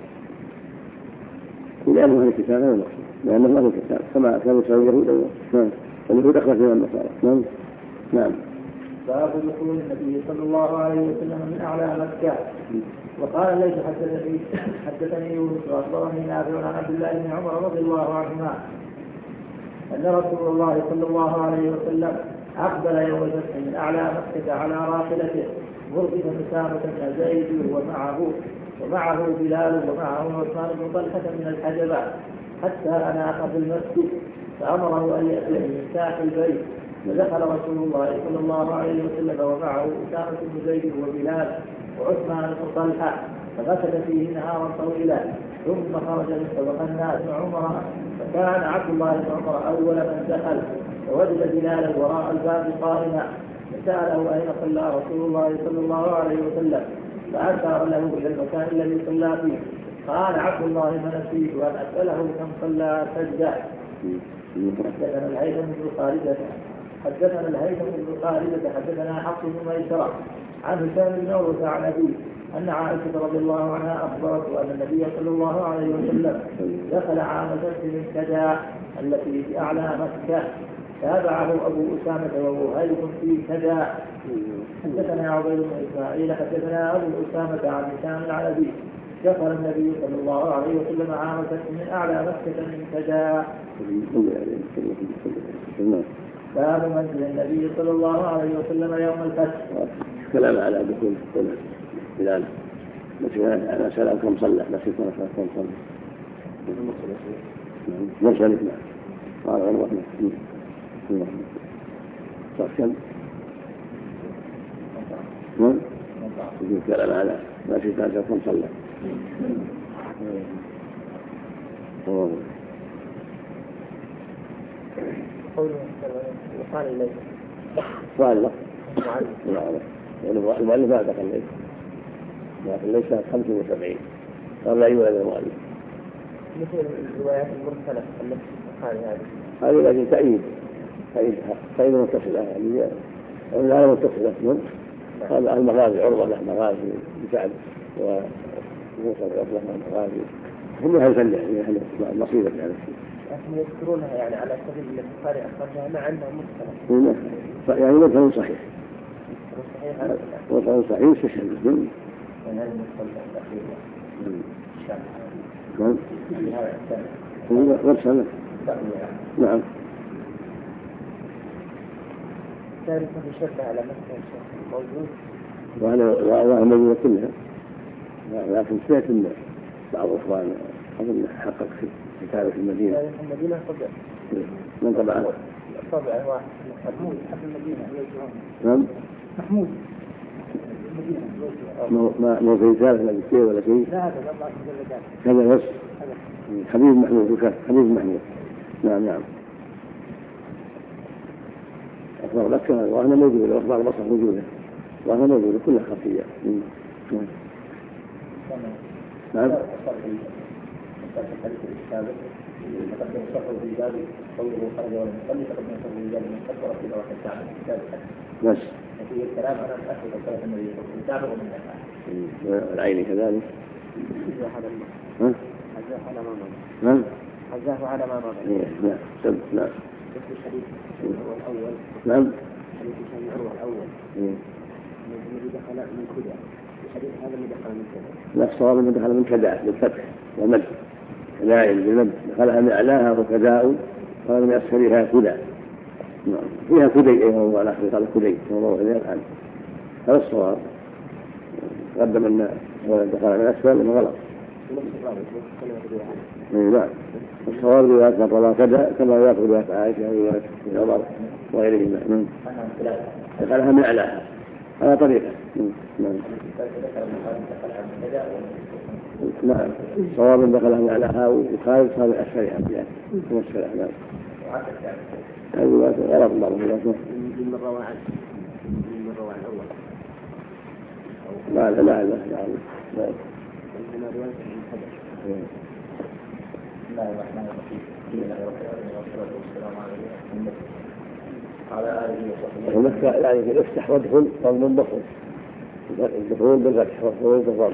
[SPEAKER 2] لأنه هذا الكتاب لا ينقص لأنه ما هو كتاب كما كانوا يسألون اليهود. نعم. اليهود أخرج من النصارى. نعم. نعم.
[SPEAKER 4] باب دخول النبي صلى الله عليه وسلم من أعلى مكة. وقال ليس حدثني يونس وأخبرني نافع عن عبد الله بن عمر رضي الله عنهما أن رسول الله صلى الله عليه وسلم أقبل يوم الفتح من أعلى مكة على راحلته مرغبا أسامة بن زيد ومعه بلال ومعه عثمان بن طلحة من الحجبة حتى أناخ في المسجد فأمره أن يأتي من ساحل البيت فدخل رسول الله صلى الله عليه وسلم ومعه أسامة بن زيد وبلال وعثمان بن طلحة فغسل فيه نهارا طويلا ثم خرج فوق الناس عمر فكان عبد الله بن عمر أول من دخل فوجد بلالا وراء الباب قائما فسأله أين صلى رسول الله صلى الله عليه وسلم فأشار له إلى المكان الذي صلى فيه. قال عبد الله ما نسيت أن أسأله كم صلى سجدة. حدثنا الهيثم بن خالدة حدثنا حفص بن ميسرة عن هشام بن عروة عن أبيه أن عائشة رضي الله عنها أخبرته أن النبي صلى الله عليه وسلم دخل عام سبت من كدا التي في أعلى مكة تابعه أبو أسامة ووهيب في كدا. حدثنا عبيد بن إسماعيل حدثنا أبو أسامة عن هشام العلبي دخل النبي صلى الله عليه وسلم عام سبت من أعلى مكة من كدا. باب منزل النبي صلى الله عليه وسلم يوم الفتح.
[SPEAKER 2] كلام على دخول بلال مثلا أنا سأل كم صلى بس يكون كم صلى مرسل نعم قال عروة صار كم يقول كلام على بس يكون كم صلى
[SPEAKER 1] قال إليه
[SPEAKER 2] قال له المؤلف ما دخل ليس لكن ليس 75 قال لا يولد المؤلف
[SPEAKER 1] مثل الروايات المرسلة التي
[SPEAKER 2] هذه لكن تأييد متصلة يعني لا متصلة هذا المغازي عروة له مغازي بسعد وموسى العروة له مغازي هم أهل فلح من أهل النصيبة في هذا الشيء.
[SPEAKER 1] لكن يذكرونها يعني على سبيل البخاري أخرجها مع أنها مشكلة.
[SPEAKER 2] يعني مثل صحيح. مثل صحيح شيء مسلم. نعم. نعم.
[SPEAKER 1] تعرف يشبه على مثل موجود.
[SPEAKER 2] وهذا موجود كلها. لكن سمعت ان بعض الاخوان اظن حقق في كتابه في المدينه.
[SPEAKER 1] في المدينه طبع.
[SPEAKER 2] من طبعه؟
[SPEAKER 1] طبع واحد محمود حق المدينه.
[SPEAKER 2] نعم.
[SPEAKER 1] محمود.
[SPEAKER 2] ما في رسالة ولا بكتير ولا شيء.
[SPEAKER 1] لا هذا والله مجلدات.
[SPEAKER 2] هذا بس. حبيب محمود حبيب محمود. نعم. أخبار مكة وأنا موجودة وأخبار مصر موجودة وأنا موجودة كلها خفية. نعم.
[SPEAKER 4] تقدم الصفر في باب قوله خرج ولم يصلي تقدم الصفر في باب من كفر في وقت الكعبة.
[SPEAKER 2] بس.
[SPEAKER 4] في الكلام أنا أتأكد الصلاة النبي صلى الله عليه وسلم من
[SPEAKER 2] العين كذلك.
[SPEAKER 1] حزاه على ما مضى.
[SPEAKER 2] نعم.
[SPEAKER 1] الحديث الأول.
[SPEAKER 2] نعم.
[SPEAKER 1] حديث الأول الأول. الذي دخل من كذا. الحديث هذا اللي دخل من كذا.
[SPEAKER 2] لا الصواب من دخل من كذا بالفتح ومد. لا بالمد دخلها من أعلاها وكذاء قال من أسفلها كذا. نعم. فيها كدي أيضا على آخر قال كدي موضوع إليه الآن. هذا الصواب. قدم أن دخل من أسفل من غلط. لا الصواب روايات من رواه كذا كما يأخذ روايات عائشة وروايات عمر وغيرهما. دخلها من أعلاها على طريقة. نعم صواب دخلها من أعلاها وخالد صار من أسفلها من أسفلها. نعم. هذه غلط الله
[SPEAKER 1] من رواه عنه من رواه الأول.
[SPEAKER 2] لا
[SPEAKER 1] عندنا رواية من حدث.
[SPEAKER 4] بسم الله الرحمن الرحيم. بسم الله الرحمن الرحيم والصلاة والسلام على آله وصحبه.
[SPEAKER 2] المسك يعني في الافتح وادخل ضم الدخول. الدخول بالفتح والخروج بالضم.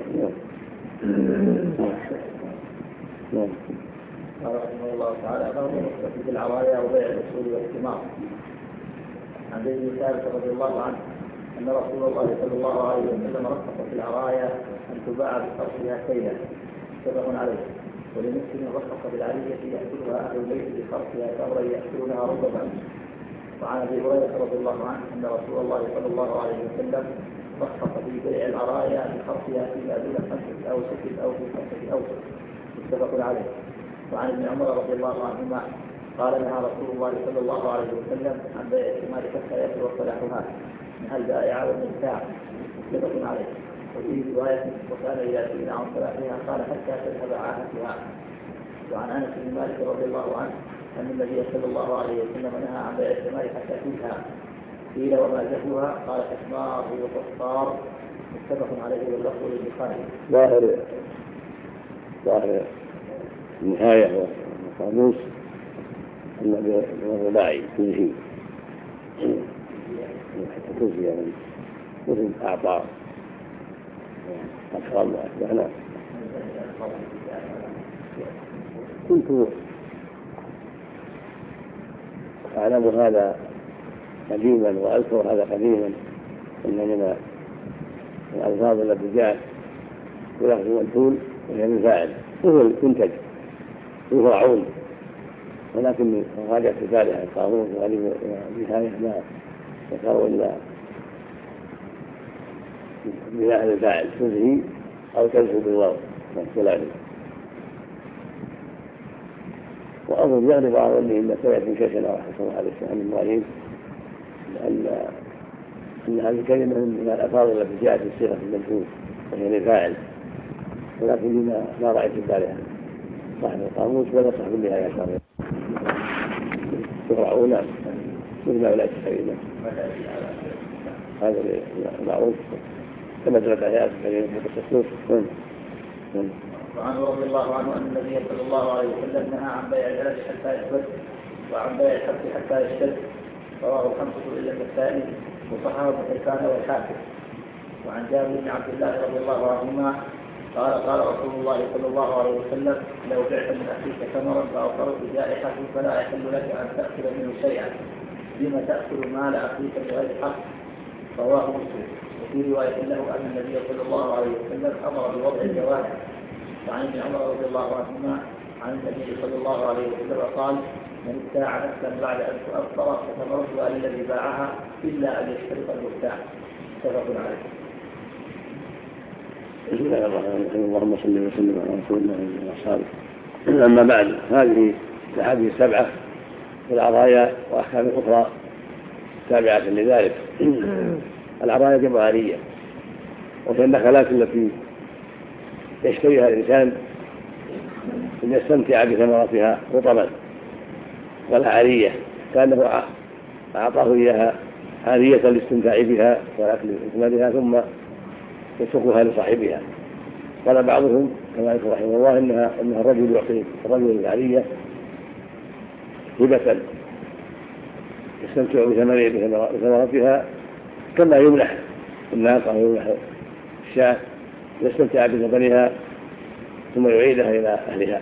[SPEAKER 2] نعم.
[SPEAKER 4] قال رحمه الله تعالى باب الرخصة في العرايا وبيع الأصول والثمار. عن زيد بن ثابت رضي الله عنه أن رسول الله صلى الله عليه وسلم رخص في العرايا أن تباع بصرفها كيلا متفق عليه. ولمسلم رخص بالعلية يأكلها أهل البيت بصرفها تمرا يأكلونها رطبا. وعن أبي هريرة رضي الله عنه أن رسول الله صلى الله عليه وسلم رخص في بيع العرايا بصرفها فيما دون 5 أوسق أو في 5 أوسق متفق عليه. وعن ابن عمر رضي الله عنهما قال نهى رسول الله صلى الله عليه وسلم عن بيع الثمار حتى يأكل وصلاحها نهى البائع والمبتاع متفق عليه. وفي رواية وكان إذا سئل عن صلاحها قال حتى تذهب عاهتها. وعن أنس بن مالك رضي الله عنه أن النبي صلى الله عليه وسلم نهى عن بيع الثمار حتى تنهى. قيل وما زكوها قال حمار وقصار متفق عليه واللفظ للبخاري.
[SPEAKER 2] ظاهر النهاية والقاموس أن الرباعي تنهي حتى تنهي يعني مثل أعطى أطفال وأشبهنا. كنت أعلم هذا قديما وأذكر هذا قديما أن من الألفاظ التي جاءت بلفظ مجهول وهي من فاعل وهو المنتج يفرعون، ولكن راجع في فارع القانون وغالب النهاية ما ذكروا إلا بناء الفاعل تنهي أو تنهي بالواو والثلاثي. وأظن يغلب على ظني إن سيأتي شيخنا رحمه الله عليه عن المؤلف أن هذه الكلمة من الألفاظ التي جاءت بصيغة المجهول وهي للفاعل، ولكن ما رأيت ذلك صاحب القاموس ولا صاحب النهاية الشرعية يفرعون مثل ما أولئك الكلمة. هذا معروف كما جرت آيات كلمة التصوف.
[SPEAKER 4] وعنه رضي الله عنه أن النبي صلى الله عليه وسلم نهى عن بيع العلف حتى يثبت وعن بيع الحب حتى يشتد. رواه الخمسة إلا النسائي وصححه ابن حبان والحاكم. وعن جابر بن عبد الله رضي الله عنهما قال رسول الله صلى الله عليه وسلم: لو بعت من أخيك ثمرا فأصرت جائحة فلا يحل لك أن تأكل منه شيئا، بما تأكل مال أخيك بغير حق. رواه مسلم. وفي رواية له أن النبي صلى الله عليه وسلم أمر بوضع الجوارح. وعن ابن عمر رضي الله عنهما عن النبي صلى الله عليه وسلم قال: من ابتاع نفسا بعد أن تؤثر فتمرتها للذي باعها إلا أن يشترط المبتاع. متفق عليه.
[SPEAKER 2] بسم الله الرحمن الرحيم. اللهم صل وسلم على رسول الله وعلى اصحابه. اما بعد، هذه الاحاديث السبعه والعرايا واحكام اخرى تابعه لذلك. العرايا جمع عاريه، وهي النخلات التي يشتريها الانسان ان يستمتع بثمرتها رطبا، والعاريه كانه اعطاه اياها عاريه للاستمتاع بها والاكل ثمارها ثم يتركها لصاحبها. قال بعضهم كما يقول رحمه الله انها الرجل يعطي الرجل العاريه هبه يستمتع بثمرتها كما يمنح الناقه ويمنح الشاة يستمتع بثمنها ثم يعيدها الى اهلها.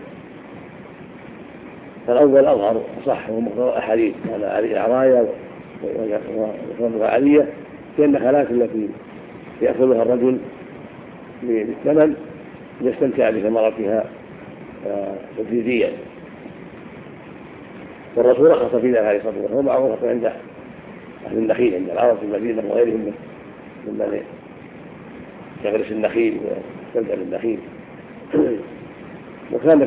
[SPEAKER 2] فالاول اظهر وصح ومقتضى الاحاديث على العرايا وثمرها عاريه هي النخلات التي يأخذها الرجل بالثمن ليستمتع بثمرتها تدريجيا. والرسول رخص في ذلك عليه الصلاة والسلام، هو معروف عند أهل النخيل، عند العرب في المدينة وغيرهم ممن يغرس النخيل ويستمتع بالنخيل. وكانت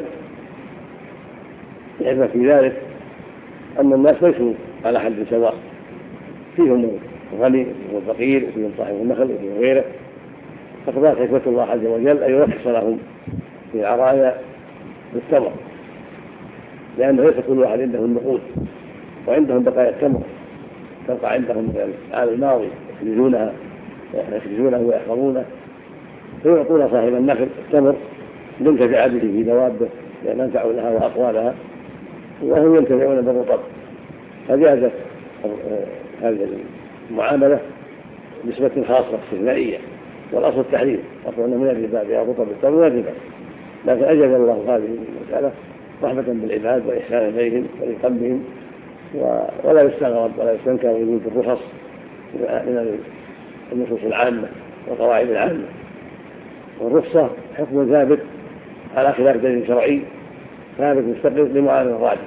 [SPEAKER 2] الحكمة في ذلك أن الناس ليسوا على حد سواء، فيهم الغني والفقير وفيهم صاحب النخل وفيهم غيره، فكذلك حكمة الله عز وجل أن يرخص لهم في العرايا بالتمر، لأنه ليس كل واحد عنده النقود وعندهم بقايا التمر تبقى عندهم من العام الماضي يخرجونه ويحفظونه، فيعطون صاحب النخل التمر ينتفع به في دوابه لأن ينفع لها وأقوالها، وهم ينتفعون بالرطب. فجازت هذه المعاملة نسبة خاصة استثنائية، والأصل التحريم، أصل أنه من الربا بها رطب التمر من الربا، لكن أجاز الله هذه المسألة رحمة بالعباد وإحسانا إليهم ورفقا بهم، ولا يستغرب ولا يستنكر وجود الرخص من النصوص العامة والقواعد العامة. والرخصة حكم ثابت على خلاف دليل شرعي ثابت مستقر لمعارض الراجح،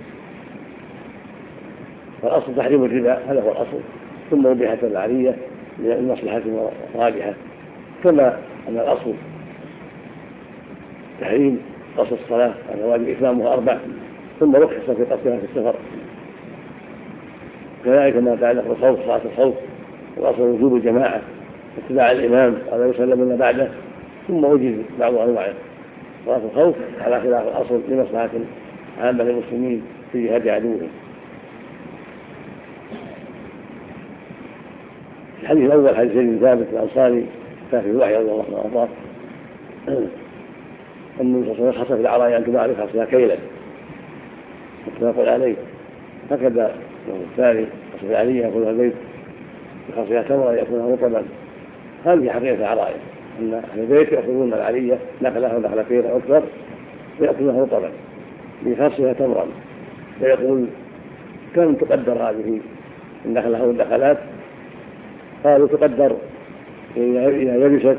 [SPEAKER 2] فالأصل تحريم الربا، هذا هو الأصل، ثم أبيحت العارية للمصلحة الراجحة، كما أن الأصل تحريم قصر الصلاة على واجب إتمامها 4 ثم رخص في قصرها في السفر. كذلك ما يتعلق بالخوف، صلاة الخوف والأصل وجوب الجماعة اتباع الإمام ولا يسلم إلا بعده، ثم وجد بعض أنواع صلاة الخوف على خلاف الأصل لمصلحة عامة للمسلمين في جهاد عدوهم. الحديث الأول حديث زيد بن ثابت الأنصاري كافر الوحي رضي الله عنه وأرضاه أن النبي صلى الله عليه وسلم خص في العرايا أن تباع لخصها كيلا متفق عليه. هكذا الثاني خص في العالية يأكلها البيت بخصها تمرا يأكلها رطبا. هذه حقيقة العرايا، أن أهل البيت يأخذون العالية نخلة ونخلة كيلا أكثر ويأكلونها رطبا بخصها تمرا. فيقول كم تقدر هذه النخلة أو النخلات؟ قالوا تقدر إذا يبست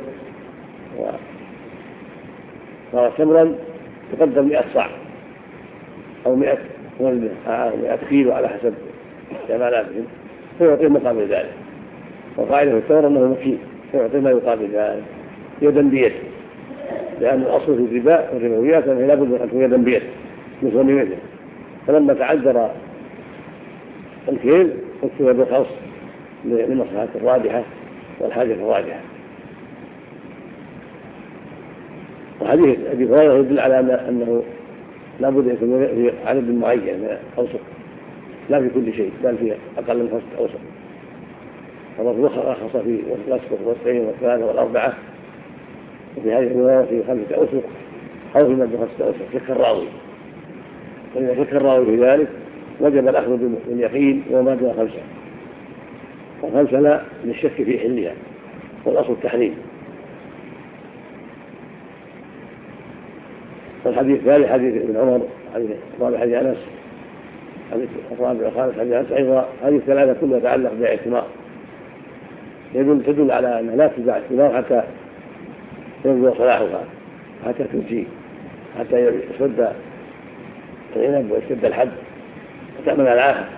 [SPEAKER 2] وصارت تمرا تقدر 100 صاع أو 100 كيلو على حسب جمالاتهم، فيعطيه مقابل ذلك. وقاعدة في التمر أنه مكين، فيعطيه ما يقابل ذلك يدا بيد، لأن الأصل في الربا والربويات أنه لا بد أن تكون يدا بيد مثل مثله. فلما تعذر الكيل اكتب بالخص للمصلحة الراجحة والحاجة الراجحة. وحديث أبي هريرة يدل على أنه لا بد يكون في عدد معين من أوسط، لا في كل شيء بل في أقل من 5 أوسط. فالرسول رخص في الأسفل والسعين والثلاثة والأربعة، وفي هذه الرواية في 5 أوسط أو فيما شك الراوي. فإذا شك الراوي في ذلك وجب الأخذ باليقين وما دون خمسة، والخمسة لا للشك في حلها، والأصل التحريم. والحديث الثالث حديث ابن عمر، حديث حديث أنس، حديث الرابع والخامس حديث أنس أيضا. هذه الثلاثة كلها تتعلق باعتمار، تدل على أنها لا تباع اعتمار حتى يبدو صلاحها، حتى تنجي، حتى يسد العنب ويسد الحد وتأمن العاهة.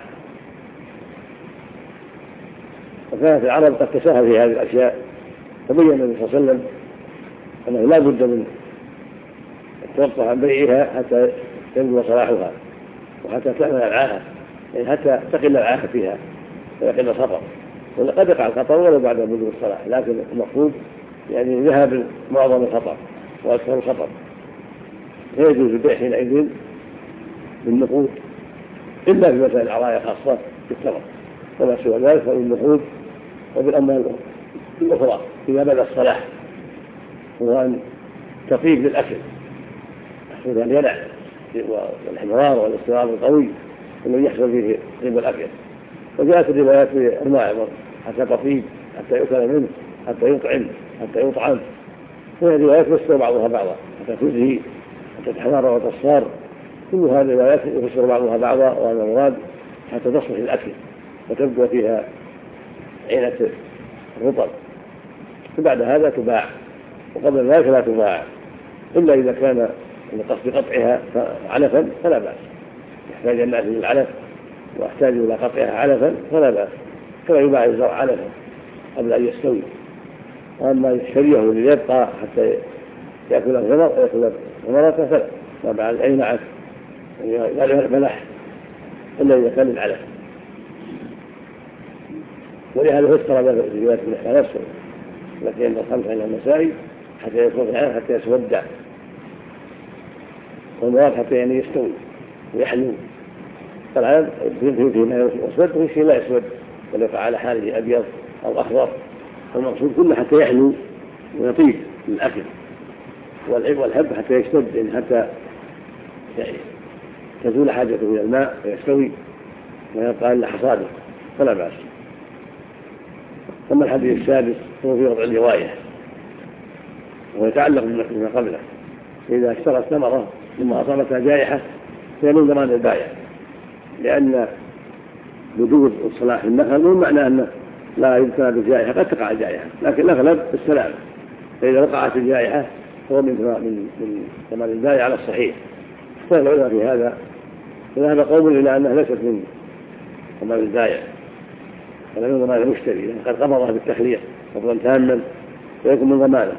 [SPEAKER 2] وكانت العرب قد تساهل في هذه الأشياء، فبين النبي صلى الله عليه وسلم أنه لا بد من التوقف عن بيعها حتى يبدو صلاحها وحتى تأمن العاهة، يعني حتى تقل العاهة فيها ويقل الخطر. وقد يقع الخطر ولو بعد بدء الصلاة، لكن المقصود يعني ذهاب معظم الخطر وأكثر الخطر. فيجوز البيع حينئذ بالنقود إلا في مسائل العرايا خاصة بالثمر، وما سوى ذلك فبالنقود وبالأموال الأخرى إذا بدأ الصلاح، هو أن تطيب للأكل، يحصل أن يلع والحمرار والاستمرار القوي الذي يحصل فيه طيب الأكل. وجاءت الروايات في أنواع حتى تطيب، حتى يؤكل منه، حتى يطعم، حتى يطعم. هذه الروايات يفسر بعضها بعضا، حتى تزهي، حتى تحمر وتصفار. كل هذه الروايات يفسر بعضها بعضا، وهذا المراد حتى تصلح الأكل وتبدو فيها عينة الرطب، وبعد هذا تباع، وقبل ذلك لا تباع إلا إذا كان لقصد قطعها علفا فلا بأس، يحتاج الناس إلى العلف واحتاج إلى قطعها علفا فلا بأس، كما يباع الزرع علفا قبل أن يستوي. وأما يشتريه ليبقى حتى يأكل ثمرته فلا، وبعد أي نعت لا بلح إلا إذا كان العلف. ولهذا فسر رواية ابن حنبل التي عند الخمسة عند النسائي حتى يكون العلف حتى يسود، والمراد حتى يعني يستوي ويحلو. فالعلف فيه ما يسود وفيه شيء لا يسود بل يقع على حاله أبيض أو أخضر، فالمقصود كله حتى يحلو ويطيب للأكل. والحب حتى يشتد، يعني حتى تزول حاجته إلى الماء ويستوي ويبقى إلا حصاده فلا بأس. ثم الحديث السادس هو في وضع الجوائح، ويتعلق بما قبله. إذا اشترى الثمرة ثم أصابتها جائحة فهي من ضمان البائع، لأن وجود الصلاح في النخل مو معناه أنه لا يمكن بالجائحة، قد تقع الجائحة لكن الأغلب بالسلامة. فإذا وقعت الجائحة هو من ضمان البائع على الصحيح. اختلف العلماء في هذا، فذهب قوم إلى أنها ليست من ضمان البائع ولا من ضمان المشتري، لأن قد قبضها بالتخلية قبضا تاما ويكون من ضمانه.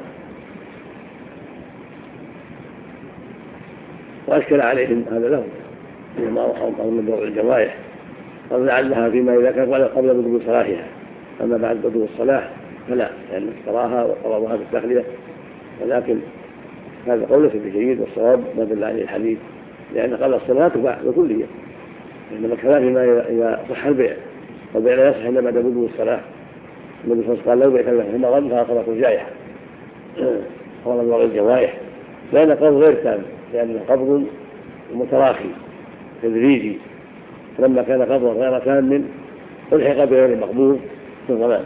[SPEAKER 2] وأشكل عليهم هذا لهم فيما أوحوا من بيع الجوائح، قال لعلها فيما إذا كان قبل بدء صلاحها، أما بعد بدء الصلاح فلا، لأن اشتراها وقبضها بالتخلية. ولكن هذا قول ليس بجيد، والصواب ما دل عليه الحديث، لأن قال الصلاة تباع بكلية، إنما الكلام فيما إذا صح البيع، والبيع لا يصح إلا بعد بدء الصلاح. النبي صلى الله عليه وسلم قال لو بيع له ثم غض فأخذته الجائحة، قال بيع الجوائح، لأن قبض غير تام، لأنه قبض متراخي تدريجي، فلما كان قبضا غير تام ألحق بغير مقبوض في الضمان.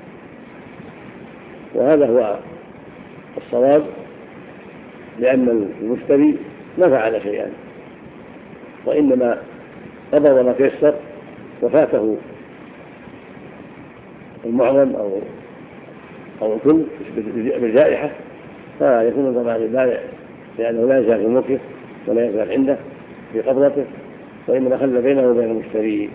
[SPEAKER 2] وهذا هو الصواب، لأن المشتري ما فعل شيئا، وإنما قبض ما تيسر وفاته المعظم أو الكل بالجائحة، فيكون ضمان البائع، لأنه لا يزال في ملكه ولا يزال عنده في قبضته، وإنما خلى بينه وبين المشتري.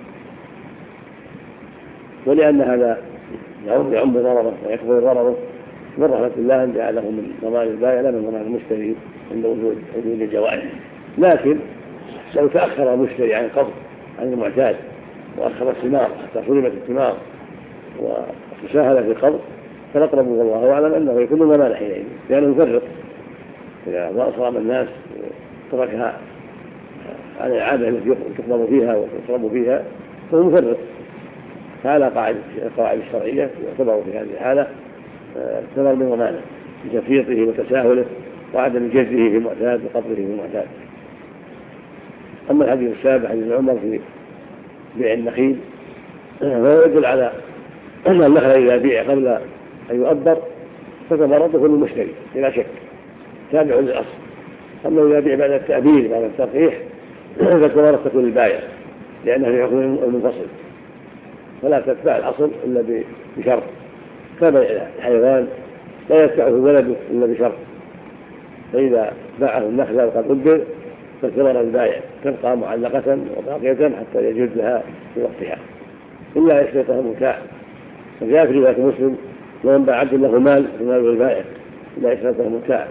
[SPEAKER 2] ولأن هذا يعم ضرره ويكبر ضرره من رحمة الله أن جعله من ضمان البائع لا من ضمان المشتري عند وجود الجوائح. لكن لو تأخر المشتري عن القبض عن المعتاد وأخر الثمار حتى سلمت الثمار وتساهل في القبض، فالأقرب والله أعلم أنه يكون ضمان حينئذ، لأنه يفرق إذا أصاب الناس تركها على العادة التي تقبض فيها وتشرب فيها فهو مفرق. فعلى القواعد الشرعية يعتبر في هذه الحالة الثمر من ضمانه بتفريطه وتساهله وعدم جزه في معتاد وقبضه في معتاد. أما الحديث السابع حديث عمر في بيع النخيل فهو يدل على أن النخل إذا بيع قبل أن يؤبر فتمرضه للمشتري بلا شك تابع للأصل. أما إذا بيع بعد التأبير بعد الترقيح فتمرض تكون البايع لأنه في حكم المنفصل فلا تتبع الأصل إلا بشرط كبيع الحيوان لا يتبعه ولده إلا بشرط. فإذا باعه النخل وقد أبر فثمر البائع تبقى معلقة وباقية حتى يجوز لها في وقتها إلا يشترطها المتاع. فجاء في رواية مسلم ومن باع عبد له مال فمال البائع إلا يشترطها المتاع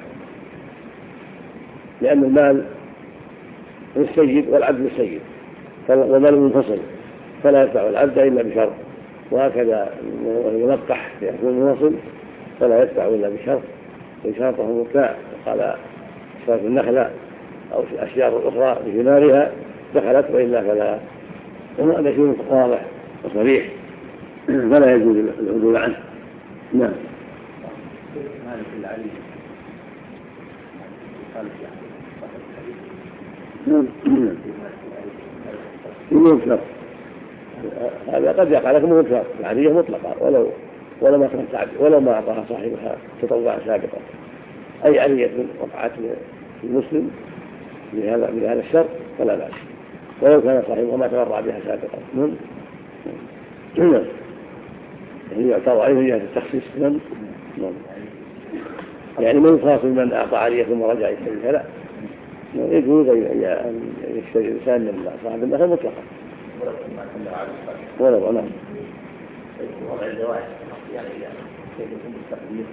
[SPEAKER 2] لأن المال للسيد والعبد للسيد والمال منفصل فلا يتبع العبد إلا بشرط. وهكذا ينقح في حكم المنفصل فلا يتبع إلا بشرط وشرطه المتاع. قال شرط النخلة أو الأشجار الأخرى بثمارها دخلت وإلا فلا. هذا شيء واضح وصريح فلا يجوز العدول عنه. نعم. ينكر هذا قد يقع لكم منكر العادية مطلقة ولو ما أعطاها صاحبها تطوعا سابقا. أي عادية وقعت المسلم بهذا الشرط فلا بأس ولو كان صاحبه ما تبرع بها سابقا. يعني يعتبر عليه من جهة التخصيص. يعني من خاص من أعطى عادية ثم رجع يشتريها لا يجوز أن يشتري الإنسان من صاحب النخل مطلقا ولو أنا
[SPEAKER 1] وضع الزواج يعني كيف يكون التقدير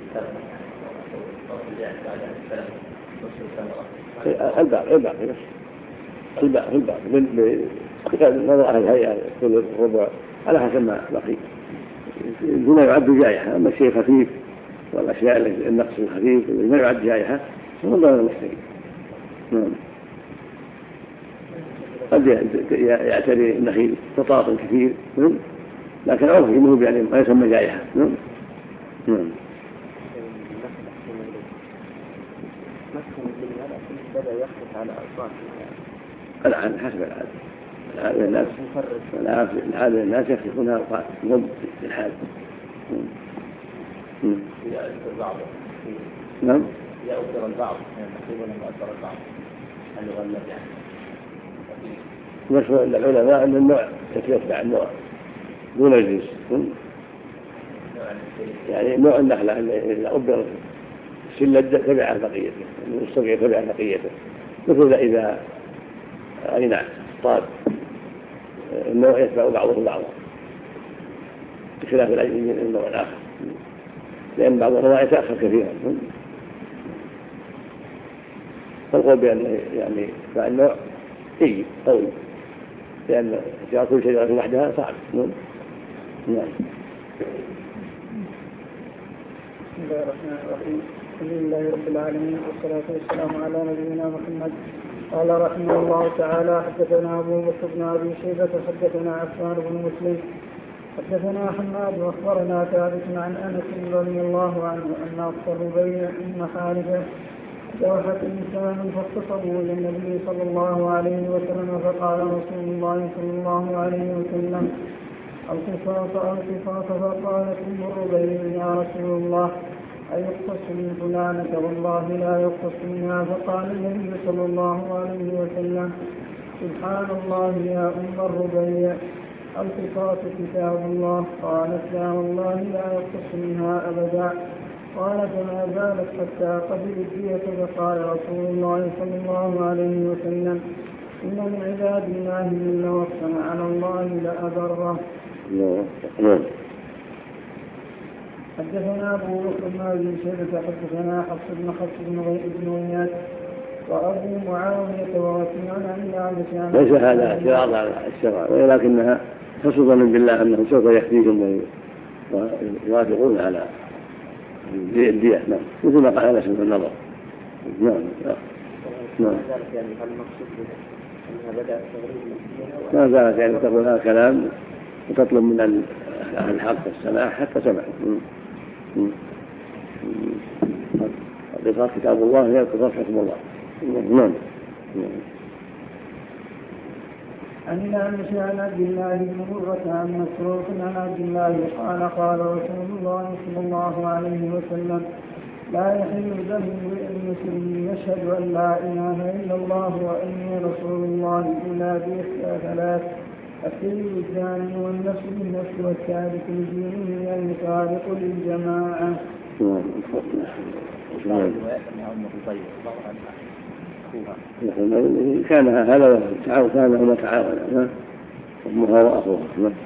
[SPEAKER 2] الباقي نظر أهل الهيئة كل ربع على حسب ما بقي دون يعد جائحة. أما الشيء خفيف والأشياء النقص الخفيف ما يعد جائحة فهو ضمن المشتري. قد يعتري النخيل تطاط كثير لكن عرف انه يعني ما يسمى جائحة. الآن حسب العادة الناس يخلقونها ضد الحال. نعم.
[SPEAKER 1] يؤثر البعض ولم يؤثر البعض هل يغلب يعني
[SPEAKER 2] مشروع العلماء أن النوع يتبع النوع دون الجنس. يعني نوع النخلة إذا أبر السلة تبع بقيته الصقع تبع بقيته مثل إذا أينع طاب النوع يتبع بعضه بعضا بخلاف النوع الآخر لأن بعض النوع يتأخر كثيرا. فالقول بأن يعني فالنوع يجب قوي لأن اختيار كل شجرة وحدها صعب. نعم.
[SPEAKER 3] بسم الله الرحمن الرحيم. الحمد لله رب العالمين والصلاة والسلام على نبينا محمد. قال رحمه الله تعالى حدثنا أبو بكر بن أبي شيبة حدثنا عفان بن مسلم حدثنا حماد وأخبرنا ثابت عن أنس رضي الله عنه أن أخبر بين أم حارثة جرحت إنسان فاختصموا إلى النبي صلى الله عليه وسلم فقال رسول الله صلى الله عليه وسلم القصاص فقالت أم الربيع يا رسول الله أيقتص من فلانة والله لا يقتص منها. فقال النبي صلى الله عليه وسلم سبحان الله يا أم الربيع القصاص كتاب الله. قالت لا والله لا يقتص منها أبدا. قال فما زالت حتى قبل الدية. فقال رسول الله صلى الله عليه وسلم إن من عباد الله من لو اقسم على الله لأبره. حدثنا أبو بكر بن أبي شيبة حدثنا حفص بن غياث وأبو معاوية ووكيع عن الأعمش.
[SPEAKER 2] ليس هذا اعتراض على الشرع ولكنها تصدق بالله أنه سوف يحتيهم ويوافقون على الدية. نعم مثل ما قال أنس بن النضر. نعم. ما زالت يعني تقول هذا كلام وتطلب من الحق السماح حتى سمع. القصاص كتاب الله هي القصاص حكم الله. نعم.
[SPEAKER 3] عن الأعمش عن عبد الله بن مرة عن مسروق عن عبد الله قال رسول الله صلى الله عليه وسلم لا يحل دم امرئ مسلم يشهد أن لا إله إلا الله وأني رسول الله إلا بإحدى ثلاث: السيد الزاني والنفس بالنفس والتارك لدينه المفارق للجماعة.
[SPEAKER 2] كان هذا كان هما تعاون أمها وأخوها.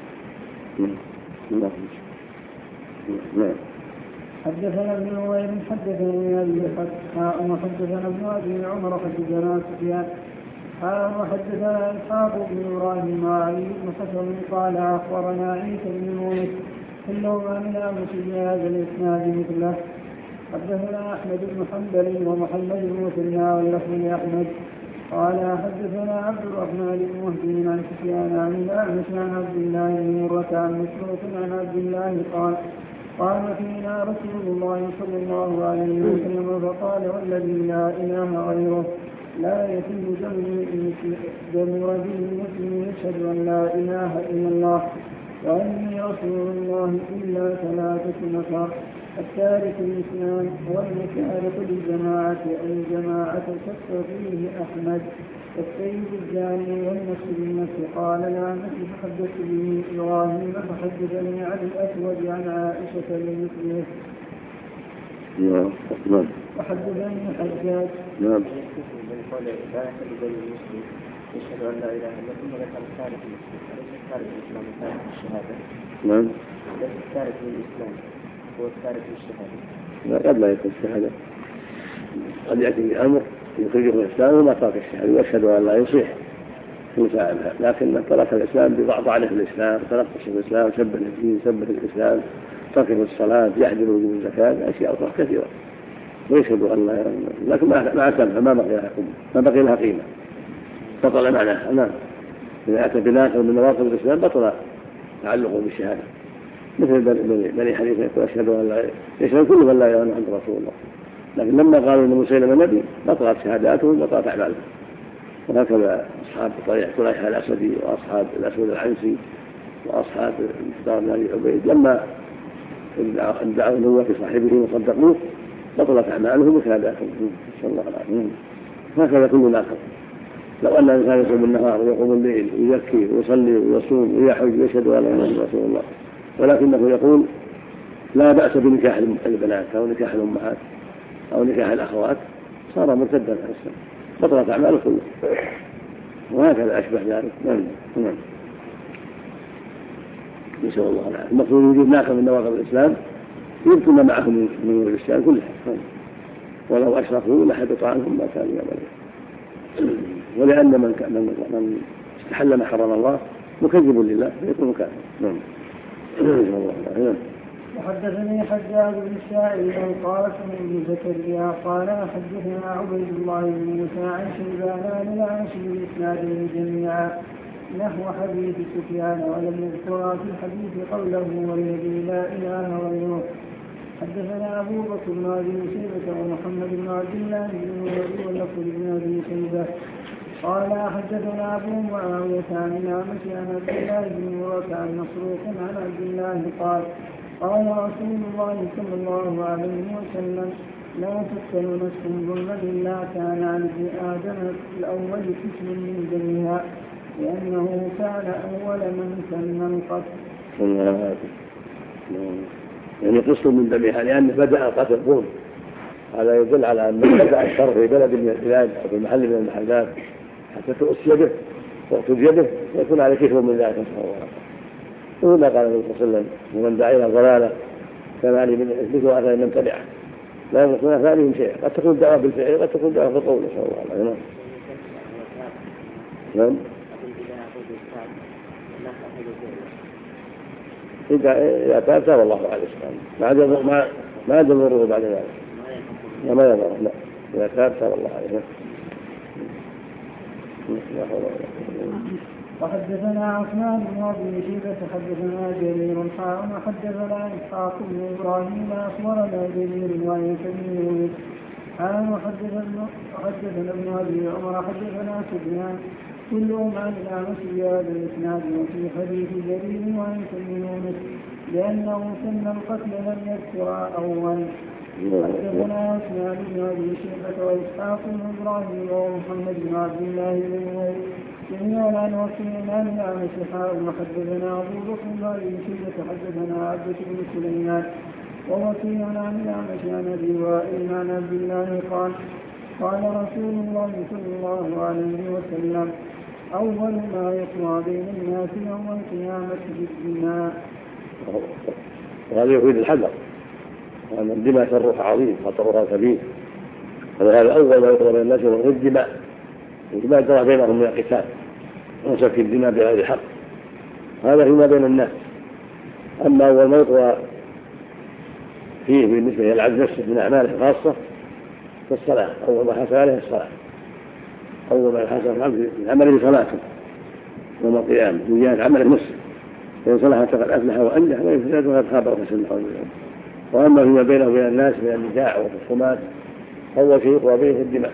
[SPEAKER 3] حدثنا ابن نوير حدثني ابي وحدثنا ابن ابي عمر حدثنا سفيان وحدثنا اسحاق بن ابراهيم وعلي بن حسن قال اخبرنا عيسى بن يونس كلهما من امس بهذا الاسناد مثله. حدثنا احمد بن حنبل ومحمد بن مثنى واللفظ لاحمد قال حدثنا عبد الرحمن بن مهدي عن سفيان عن الاعمش عن عبد الله بن مرة عن مسروق عن عبد الله قال فينا رسول الله صلى الله عليه وسلم فقال والذي لا اله غيره لا يحل دم رجل مسلم يشهد ان لا اله الا الله واني رسول الله الا ثلاثة نفر: التارك الاسلام والمفارق للجماعة الجماعة كثر فيه احمد السيد الزاني والنفس بالنفس. قال لا نفس فحدثت به ابراهيم فحدثني عن الاسود عن عائشة بمثله. وحدثني حجاج
[SPEAKER 1] قال لا يحل دم المسلم يشهد ان لا اله الا الله ثم ذكر التارك المسلم التارك الاسلام والتارك الشهاده.
[SPEAKER 2] نعم.
[SPEAKER 1] التارك للاسلام هو التارك للشهاده.
[SPEAKER 2] لا، قد لا يكون الشهاده، قد ياتي بامر يخرجه من الاسلام وما ترك الشهاده ويشهد ان لا يصيح في فاعلها، لكن من ترك الاسلام بضعنه في الاسلام، تنقص في الاسلام، سب الدين، سب الاسلام، ترك الصلاه، يعدل وجوب الزكاه، اشياء اخرى كثيره ويشهد ان لا، لكن مع سمعها ما بقي لها قيمه، بطل معناها. نعم. اذا اتى بناقض من نواقض الاسلام بطل تعلقه بالشهاده، مثل بني حنيفه يقول اشهد ان لا، يشهد كل من لا اله الا الله رسول الله، لكن لما قالوا ان مسيلمه نبي بطلت شهاداتهم وبطلت اعمالهم. وهكذا اصحاب طليحه الاسدي واصحاب الاسود العنسي واصحاب المختار بن ابي عبيد لما ادعوا النبوه في صاحبه وصدقوه بطلت اعمالهم وشهاداتهم. نسال الله العافيه. هكذا كل ناقض. لو ان الانسان يصوم النهار ويقوم الليل ويزكي ويصلي ويصوم ويحج ويشهد ان لا اله الا رسول الله، ولكنه يقول لا باس بنكاح البنات او نكاح الامهات او نكاح الاخوات، صار مرتدا عن الاسلام، بطلت اعماله كله. وهكذا اشبه ذلك. نعم. نسال الله العافيه. المقصود وجود ناقض من نواقض الاسلام يبطل ما معهم من الاسلام كلها، ولو اشركوا لحبط عنهم ما كانوا يعملون. ولان من استحل ما حرم الله مكذب لله فيكون كافرا. نعم.
[SPEAKER 3] وحدثني حجاج بن الشاعري القاسم بن زكريا قال حدثنا عبيد الله بن موسى عن شيبان الأعمش بالإسناد جميعا نحو حديث سفيان ولم يذكر في الحديث قوله والذي لا اله غيره. حدثنا ابو بكر بن ابي شيبه ومحمد بن عبد الله بن نمير واللفظ بن ابي شيبه قال حدثنا ابو معاويه عن الاعمش عن عبد الله بن مرة عن مسروق عن عبد الله قال رسول الله صلى الله عليه وسلم لا تقتل نفس ظلما الا كان عن ابن ادم الاول قسم من دمها لأنه كان أول من سن القتل.
[SPEAKER 2] يعني قسم من دمها لأنه بدأ القتل ظلم، هذا يدل على أن بدأ الشر في بلد من البلاد أو في محل من المحلات حتى تؤس يده وتؤخذ يده ويكون على كثر من ذلك. وما قال النبي صلى الله عليه وسلم ومن دعا إلى ضلالة كان عليه من إثمه أثر من تبعه، لا يكون أثارهم شيء، قد تكون دعوة بالفعل قد تكون دعوة بالقول. نسأل الله العافية. نعم. إذا تاب تاب الله على الإسلام ما يضره بعد ذلك، ما يضره. لا، إذا تاب تاب الله عليه.
[SPEAKER 3] وحدثنا عثمان بن ابي شيبه حدثنا جرير وحدثنا اسحاق بن ابراهيم اخبرنا جرير وعيسى بن يونس حدثنا ابن ابي عمر حدثنا سفيان كلهم عن الأعمش بهذا الإسناد وفي حديث جرير وعن يونس لأنه سن القتل لم يذكر أول. حدثنا عثمان بن أبي شيبة وإسحاق بن إبراهيم ومحمد بن عبد الله بن نمير جميعا عن وكيع عن الأعمش وحدثنا أبو بكر بن أبي شيبة حدثنا عبد بن سليمان ووكيع عن الأعمش عن أبي وائل عن عبد الله قال رسول الله صلى الله عليه وسلم أول ما يقوى بين الناس يوم القيامة بالدماء.
[SPEAKER 2] وهذا يفيد الحذر وأن الدماء شرها عظيم خطرها كبير، فهذا أول ما يقوى بين الناس يوم الدماء، والدماء جرى بينهم من القتال وسفك الدماء بغير حق، هذا فيما بين الناس. أما أول ما يقوى فيه بالنسبة إلى العبد نفسه من أعماله الخاصة فالصلاة، أول ما حصل عليه الصلاة، أول ما حصل العبد من عمله صلاته يوم القيامة وجاءت عمله نفسه، فإن صلح فقد أفلح وأنجح وإن فسد فقد خاب وخسر. وأما فيما بينه وبين الناس من النزاع والخصومات هو شيء يقوى به الدماء.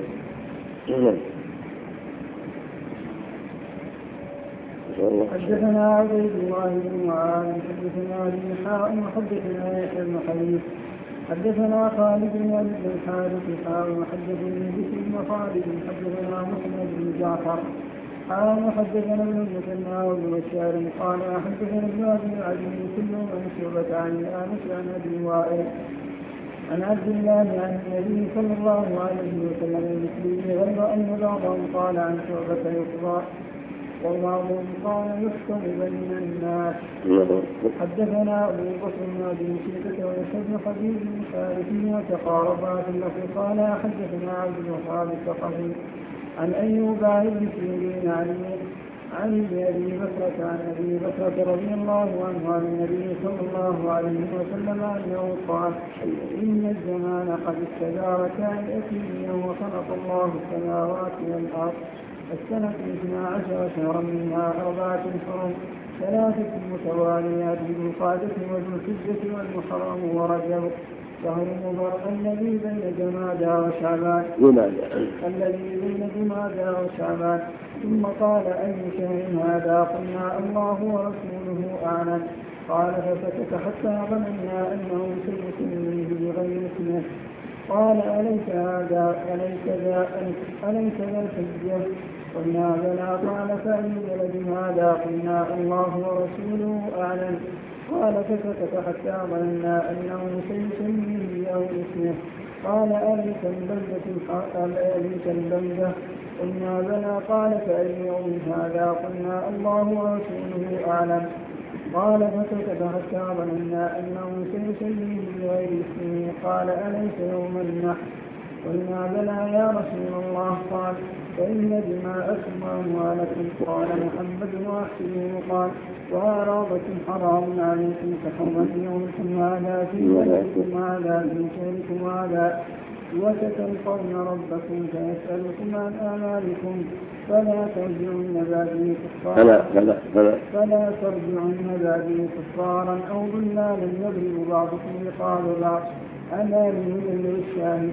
[SPEAKER 3] حدثنا عبيد الله بن معاذ حدثنا ابي حاء وحدثنا يحيى بن حبيب حدثنا خالد بن ابي الحارث وحدثني بشر بن خالد حدثنا محمد بن جعفر وحدثنا ابن المثنى وابن بشار قال حدثنا ابن ابي العزيز كلهم عن شعبة عن الأعمش عن ابي وائل عن عبد الله عن النبي صلى الله عليه وسلم المسلمين، غير ان بعضهم قال عن شعبة يقضى وبعضهم قال يحكم بين الناس. حدثنا ابو بكر بن ابي شيبة ويحيى بن حبيب بن حارث وتقاربا في اللفظ قال حدثنا عبد الوهاب الثقفي عن ايوب بن سيرين عن ابي بكرة عن ابي بكرة رضي الله عنه عن النبي صلى الله عليه وسلم انه قال ان الزمان قد استدار كالأتي وخلق الله السماوات والارض السنة 12 شهرا منها 4 حرم 3 متواليات ذو القعدة وذو الحجة والمحرم ورجب شهر مضر الذي بين جمادى وشعبان ثم قال أي شهر هذا؟ قلنا الله ورسوله أعلم. قال فسكت حتى ظننا أنه سيسميه بغير اسمه. قال أليس ذا الحجة؟ قلنا بلى. قال فأي بلد هذا؟ قلنا الله ورسوله أعلم. قال فسكت حتى ظننا أنه سيسميه أو اسمه. قال أليس البلدة؟ قلنا بلى. قال فأي يوم هذا؟ قلنا الله ورسوله أعلم. قال فسكت حتى ظننا أنه سيسميه بغير اسمه. قال أليس يوم النحر؟ قلنا بلى يا رسول الله. قال فإن دماءكم وأموالكم. قال محمد وأحسنه قال وأعراضكم حرام عليكم كحرمة يومكم هذا في بلدكم هذا في شهركم هذا وستلقون ربكم فيسألكم عن أعمالكم فلا ترجعن بعدي كفارا أو ضلالا يضرب بعضكم رقاب بعض ألا يبلغ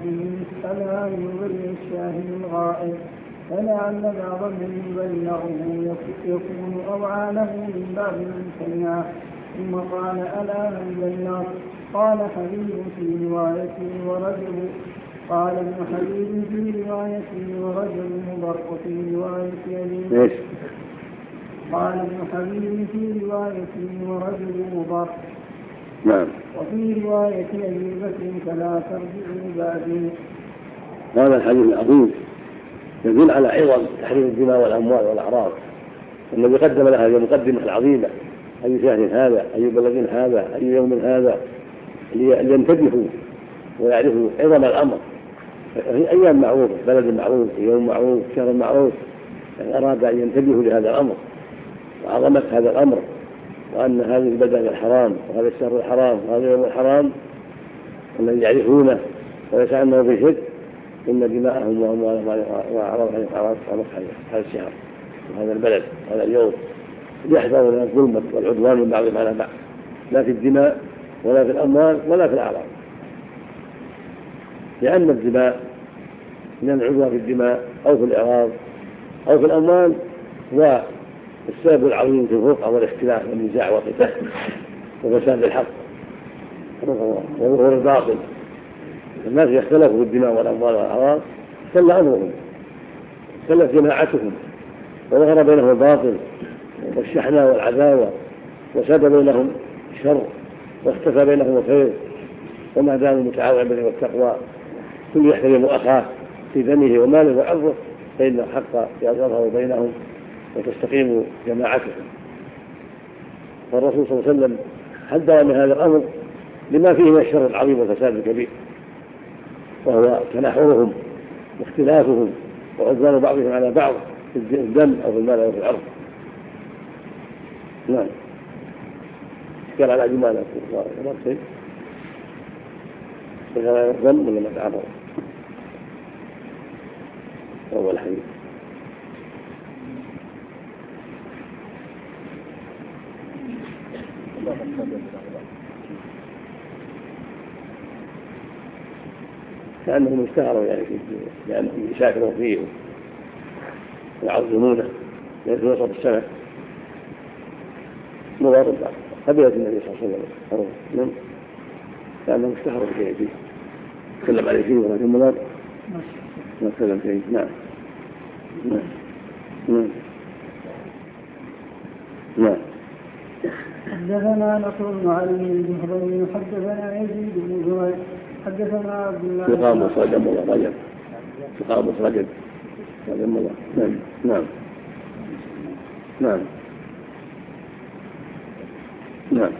[SPEAKER 3] الشاهد الغائب فلعل بعض من يبلغه يكون أوعى له من بعض من سمعه. ثم قال ألا من بلغ؟ قال حبيب في روايته ورجل. قال ابن حبيب في روايته ورجل مضر وفي رواية أبي. قال ابن حبيب في روايته ورجل مضر.
[SPEAKER 2] نعم.
[SPEAKER 3] وفي رواية أبي بكر فلا ترجعوا بعدي.
[SPEAKER 2] هذا الحديث العظيم يدل على عظم تحريم الدماء والأموال والأعراض. النبي قدم لها هذه المقدمة العظيمة: أي شهر هذا، أي بلد هذا، أي يوم هذا، لينتبهوا ويعرفوا عظم الأمر. في أيام معروفة، بلد معروف، يوم معروف، شهر معروف، أراد أن ينتبهوا لهذا الأمر وعظمة هذا الأمر، وأن هذه البلد الحرام وهذا الشهر الحرام وهذا يوم الحرام الذي يعرفونه وليس عنه في شك. إن دماءهم وأموالهم وأعراضهم على هذا الشهر وهذا البلد وهذا اليوم يحذروا من الظلم والعدوان من بعضهم على بعض، لا في الدماء ولا في الأموال ولا في الأعراض. لأن الدماء من العدوان في الدماء أو في الإعراض أو في الأموال هو السبب العظيم في الفرقة والاختلاف والنزاع والقتال وفساد الحق وظهور الباطل. الناس يختلفوا في الدماء والأموال والأعراض اختل أمرهم، اختلت جماعتهم، وظهر بينهم الباطل والشحنة والعداوة، وساد بينهم الشر واختفى بينهم الخير. وما دام المتعاون بالبر والتقوى كل يحترم أخاه في دمه وماله وعرضه فإن الحق يظهر بينهم وتستقيم جماعتهم. فالرسول صلى الله عليه وسلم حذر من هذا الأمر لما فيه من الشر العظيم والفساد الكبير، وهو تناحرهم واختلافهم وعدوان بعضهم على بعض في الدم أو في المال أو في الأرض. نعم. قال على جمالة شيء هذا الدم ولا ما تعرض أول حديث. كأنهم اشتهروا يعني لأنهم يسافرون فيه ويعظمونه في وسط السنة مضارب قبلة النبي صلى الله عليه وسلم كأنهم اشتهروا فيه تكلم عليه فيه ولكن مضارب ما تكلم فيه. نعم نعم نعم نعم.
[SPEAKER 3] حدثنا نصر بن علي الجهضمي حدثنا يزيد بن زهير حدثنا عبد الله
[SPEAKER 2] في قاموس رجب الله رجب في قاموس رجب الله. نعم نعم نعم نعم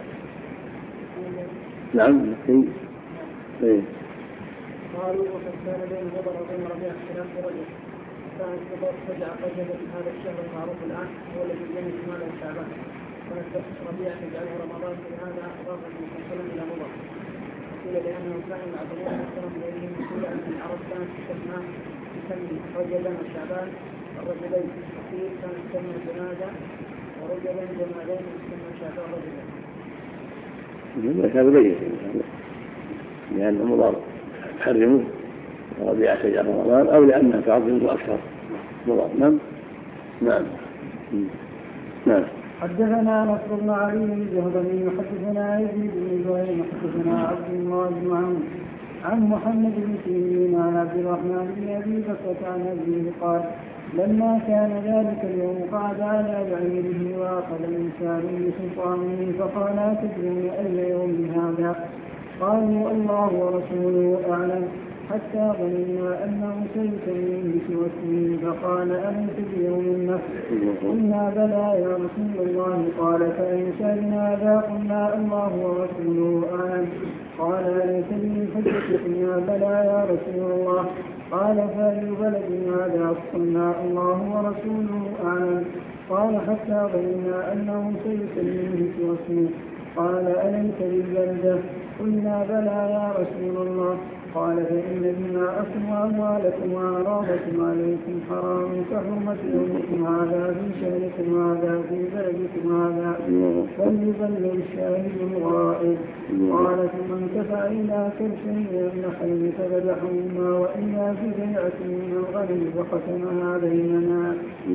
[SPEAKER 2] نعم. ايه
[SPEAKER 3] قالوا وقد كان بين غبر وبين ربيع اختلاف رجل كان غبر فجع رجب هذا الشهر المعروف الان هو الذي بين شمال وشعبان، كانت ربيع تجعله رمضان في هذا اضافه المفصلا الى مضر. قيل لانه كان يعبدون اكثرهم اليهم قيل ان العرب كانت تسمي رجبا وشعبان الرجلين، وقيل كانت تسمي جنازه ورجبا جمادين تسمى شعبان رجلا.
[SPEAKER 2] كان بين لأن مضر تحرمه ربيع شجر رمضان أو لأنها تعظمه أكثر مضر. نعم نعم نعم.
[SPEAKER 3] حدثنا نصر بن علي الجهضمي حدثنا يزيد بن زهير حدثنا عبد الله بن عون عن محمد بن سيرين عن عبد الرحمن بن ابي بكر عن ابيه قال لما كان ذلك اليوم قعد على بعيره واخذ الانسان بسلطانه فقال اتدرون اي يوم هذا؟ قالوا الله ورسوله اعلم، حتى ظننا أنه سيسميه باسمه فقال أليس بيوم النفر؟ قلنا بلى يا رسول الله. قال فإن كان هذا قلنا الله ورسوله أعلم. قال أليس لي حجة؟ قلنا بلى يا رسول الله. قال فأي بلد هذا؟ قلنا الله ورسوله أعلم. قال حتى ظننا أنه سيسميه باسمه. قال أليس بالبلدة؟ قلنا بلى يا رسول الله. قال فإن دماءكم وأموالكم وأعراضكم عليكم حرام كحرمة يومكم هذا في شهركم هذا في بلدكم هذا، فليبلغ الشاهد الغائب. قال ثم انتفع إلى كرش من النخل فذبحهما وإلا في بيعة من الغنم فقسمها بيننا.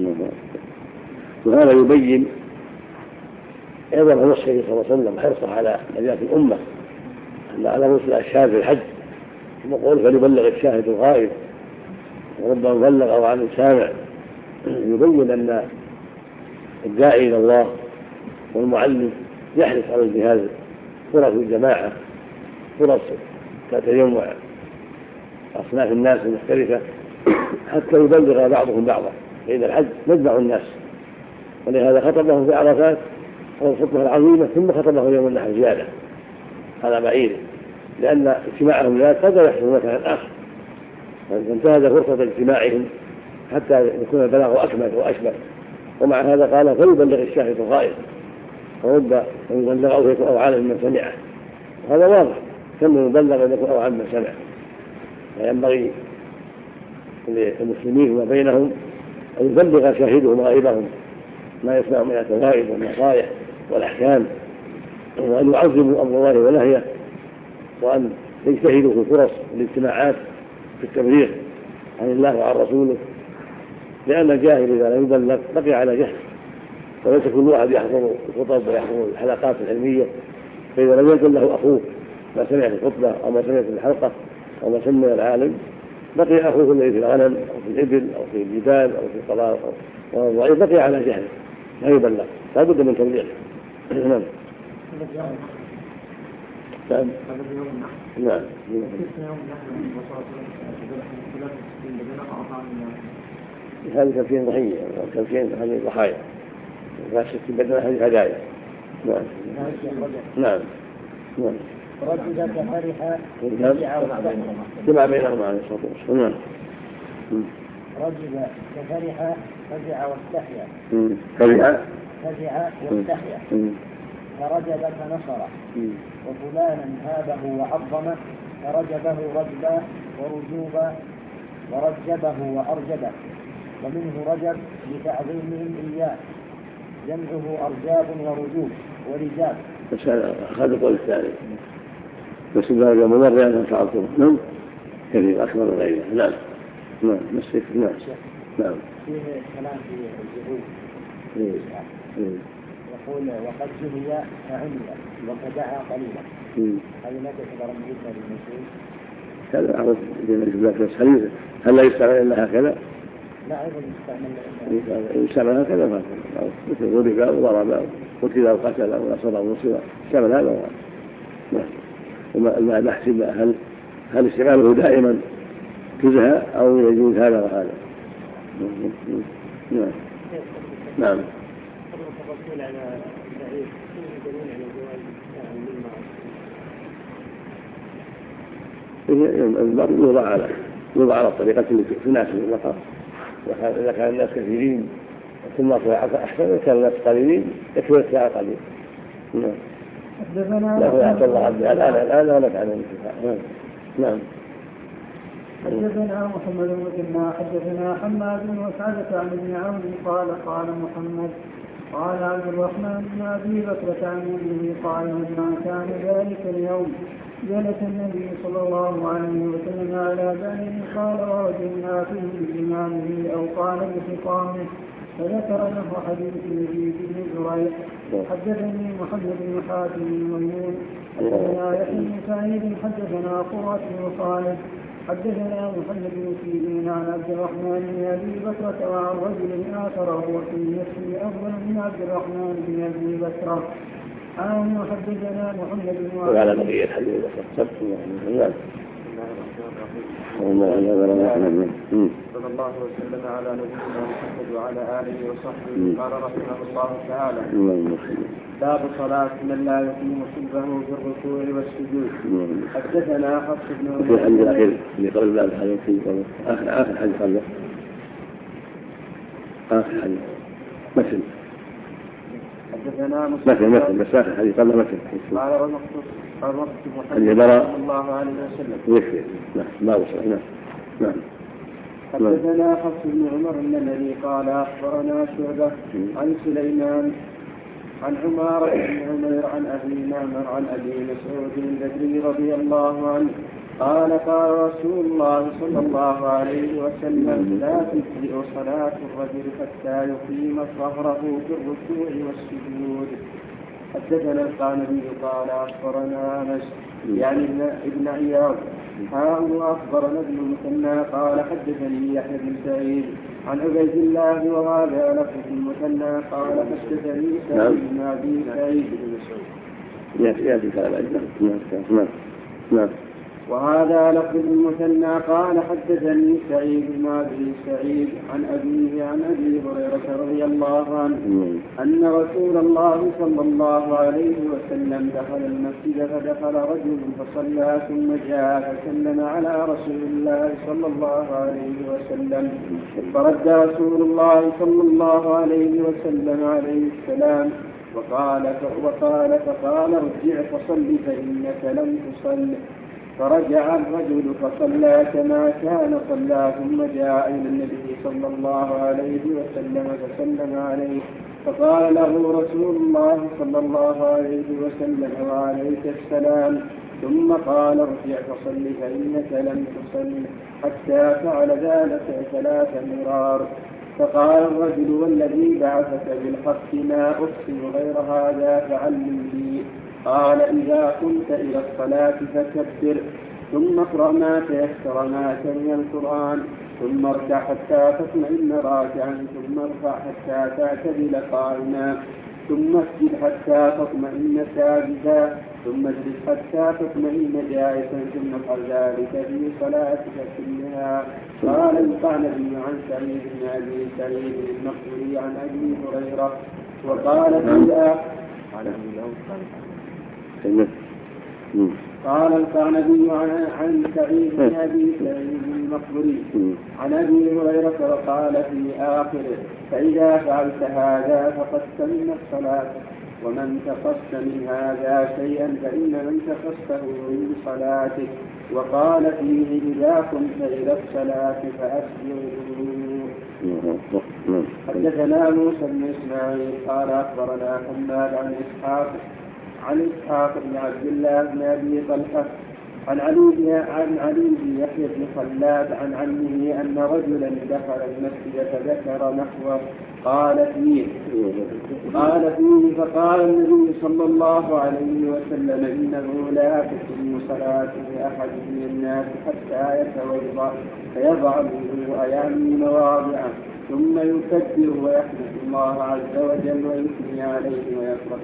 [SPEAKER 2] وهذا يبين أيضا عن النبي صلى الله عليه وسلم حرصه على نجاة الأمة على وصول الشاهد في الحج، يقول فليبلغ الشاهد الغائب، وربما مبلغ أو عن سامع. يبين أن الداعي إلى الله والمعلم يحرص على الجهاد فرص الجماعة، فرص تجمع أصناف الناس المختلفة حتى يبلغ بعضهم بعضا، فإن الحج مجمع الناس، ولهذا خطبهم في عرفات الخطبة العظيمة ثم خطبهم يوم النحر زيادة على بعيره، لأن اجتماعهم لا قد يحصل مكان آخر، فانتهز فرصة اجتماعهم حتى يكون البلاغ أكمل وأشمل. ومع هذا قال فليبلغ الشاهد الغائب، فرب أن يبلغ أو يكون أوعى من سمعه. هذا واضح كم يبلغ أن يكون أوعى من سمعه، فينبغي للمسلمين وما بينهم أن يبلغ شاهدهم غائبهم ما يسمع من التوائب والنصائح والأحكام، وأن يعظموا أمر الله ونهيه، وأن يجتهدوا في فرص الاجتماعات في التبليغ عن الله وعن رسوله، لأن الجاهل إذا لم يبلغ بقي على جهل، وليس كل واحد يحضر الخطب ويحضر الحلقات العلمية، فإذا لم يكن له أخوه ما سمع في الخطبة أو ما سمع في الحلقة أو ما سمع العالم، بقي أخوه الذي في الغنم أو في الإبل أو في الجبال أو في القضاء أو الضعيف بقي على جهل لا يبلغ، لا بد من تبليغه. نعم. نعم. هذه 50 ضحية 50 هذه ضحايا، فالستين بدنا هذه هدايا. نعم. نعم. نعم.
[SPEAKER 4] رجل كفرح
[SPEAKER 2] جمع بينهم عليه الصلاة والسلام.
[SPEAKER 4] رجل كفرح فزع واستحيا. فزع واستحيا فرجب فنصره، وفلانا هابه وعظمه فرجبه رجبا ورجوبا ورجبه وأرجبه، ومنه رجب لتعظيمهم إياه، جمعه أرجاب ورجوب ورجاب.
[SPEAKER 2] بس هذا القول الثاني، بس إذا رجع ممر يعني تعظمه. نعم. كثير أكبر من غيره. نعم. نعم. مسك. نعم. نعم.
[SPEAKER 4] فيه كلام في الجهود. يقول وقد جهي فعمي وفدعا قليلا. هذه لا تعتبر مجدة للمسلم.
[SPEAKER 2] هذا أعرف بين الجبلات، بس هل لا يستعمل إلا هكذا؟
[SPEAKER 4] لا أيضا
[SPEAKER 2] يستعمل هكذا مثل ضرب أو ضرب قتل أو قتل أو نصر أو نصر، يستعمل هذا. وما نحسب هل استعماله دائما كذا أو يجوز هذا وهذا. نعم. نعم. المرء يوضع على الطريقة اللي تناسب المقام. إذا كان الناس كثيرين ثم أحسن، كان الناس قليلين يكفي الساعة قليل. لا يعطى الله عبد الآن ولا كان الانتفاع. نعم.
[SPEAKER 3] حدثنا محمد بن جناح حدثنا حماد بن مسعدة عن ابن عون قال محمد قال عبد الرحمن بن أبي بكر عن ابنه قال لما كان ذلك اليوم جلس النبي صلى الله عليه وسلم على بنه قال ووجدنا فيه بإمامه أو قال بخطامه، فذكر له حديث يزيد بن زريع. حدثني محمد بن حاتم الميمون حدثنا يحيى بن سعيد حدثنا قرة بن خالد حدثنا محمد بن سيرين عن عبد الرحمن بن أبي بكر وعن رجل آخر هو في نفسه أفضل من عبد الرحمن بن أبي بكر. حدثنا محمد بن
[SPEAKER 2] وعلى بقية حديث صلى
[SPEAKER 1] الله وسلم على نبينا محمد وعلى آله وصحبه. قال رحمه الله تعالى باب صلاة من لا يقيم صلبه في الركوع والسجود. حدثنا حفص بن عمر
[SPEAKER 2] في الحديث الأخير اللي قبل باب الحديث آخر حديث قبله آخر حديث مثل
[SPEAKER 1] حدثنا
[SPEAKER 2] مثل بس آخر حديث قبله مثل
[SPEAKER 1] قال الرسول محمد صلى الله عليه وسلم
[SPEAKER 2] يكفي. نعم. نعم.
[SPEAKER 1] حدثنا حفص بن عمر الذي قال أخبرنا شعبة عن سليمان عن عمارة بن عمير عن أبي معمر عن أبي مسعود البدري رضي الله عنه قال قال رسول الله صلى الله عليه وسلم لا تجزئ صلاة الرجل حتى يقيم ظهره في الركوع والسجود. حدثنا القعنبي قال أخبرنا أنس يعني ابن عياض أخبرنا ابن المثنى قال حدثني يحيى بن سعيد عن عبيد الله وهذا لفظ المثنى قال حدثني سعيد بن أبي سعيد وهذا لفظ المثنى قال حدثني سعيد بن أبي سعيد عن أبيه عن أبي هريرة رضي الله عنه أن رسول الله صلى الله عليه وسلم دخل المسجد فدخل رجل فصلى ثم جاء فسلم على رسول الله صلى الله عليه وسلم فرد رسول الله صلى الله عليه وسلم عليه السلام فقال ارجع فصل فإنك لم تصل. فرجع الرجل فصلى كما كان صلى ثم جاء إلى النبي صلى الله عليه وسلم فسلم عليه فقال له رسول الله صلى الله عليه وسلم وعليك السلام ثم قال ارجع فصل فإنك لم تصل حتى فعل ذلك 3 مرار. فقال الرجل والذي بعثك بالحق ما أحسن غير هذا فعلم لي. قال إذا قمت إلى الصلاة فكبر، ثم اقرأ ما تيسر معك من القرآن، ثم اركع حتى تطمئن راكعا، ثم ارفع حتى تعتدل قائما، ثم اسجد حتى تطمئن ساجدا، ثم اجلس حتى تطمئن جالسا، ثم افعل ذلك في صلاتك كلها. قال القعنبي عن سعيد بن ابي سعيد المقبري عن ابي هريره وقال في قال القعنبي عن سعيد بن ابي سعيد المقبري عن ابي هريره وقال في اخره فاذا فعلت هذا فقد تم الصلاه، ومن تقص من هذا شيئا فإن من تقصه من صلاتك. وقال فيه إذا قمت إلى الصلاة فأسجدوا. حدثنا موسى بن إسماعيل قال أخبرنا حماد عن إسحاق بن عبد الله بن أبي طلحة عن علي بن يحيى بن خلاد عن عمه أن رجلا دخل المسجد فذكر نحوه قال فيه فقال النبي صلى الله عليه وسلم إنه لا تتم صلاة لأحد من الناس حتى يتوضأ فيضع الوضوء يعني مواضعه، ثم يكبر ويحمد الله عز وجل ويثني عليه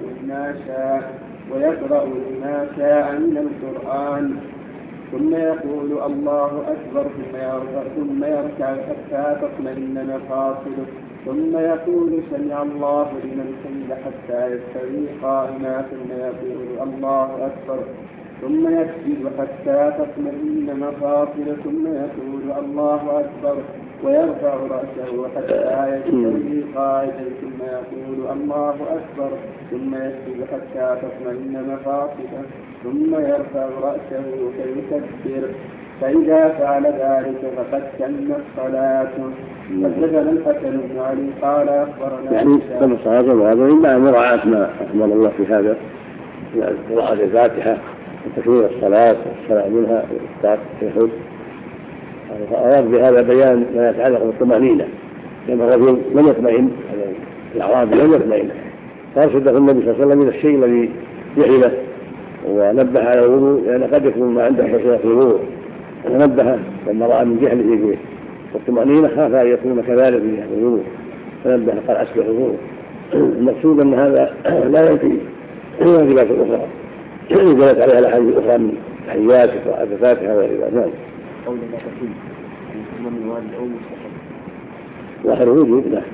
[SPEAKER 1] ويقرأ ما شاء من القرآن، ثم يقول الله أكبر، ثم يركع حتى تطمئن مفاصله، ثم يقول سمع الله لمن حمده حتى يستوي قائما، ثم يقول الله أكبر، ثم يسجد حتى تطمئن مفاصله، ثم يقول الله أكبر ويرفع رأسه حتى يستوي قائدا، ثم يقول الله أكبر، ثم يسجد حتى تطمئن مفاصله، ثم يرفع رأسه فيكبر. فإذا فعل ذلك فقد تم الصلاة. حدثنا الحسن بن علي قال أخبرنا
[SPEAKER 2] يعني تم الصلاة وهذا إلا مراعاة ما أكمل الله في هذا من قراءة الفاتحة وتكبير الصلاة والصلاة منها والإفطار والتشهد. فأراد بهذا بيان ما يتعلق بالطمأنينة، لأن الرجل لم يطمئن، الأعرابي لم يطمئن، فأرشده النبي صلى الله عليه وسلم إلى الشيء الذي يعله ونبه على الوضوء، لأن قد يكون ما عنده حصول في الوضوء، ونبه لما رأى من جهله فيه والطمأنينة خاف أن يكون كذلك في الوضوء، فنبه قال أسبح الوضوء. المقصود أن هذا لا ينفي الواجبات الأخرى جلت عليها الأحاديث الأخرى من تحيات وقراءة الفاتحة وغير ذلك.
[SPEAKER 1] قول لا تقول من واجب أو مستحب
[SPEAKER 2] وآخر وجود لا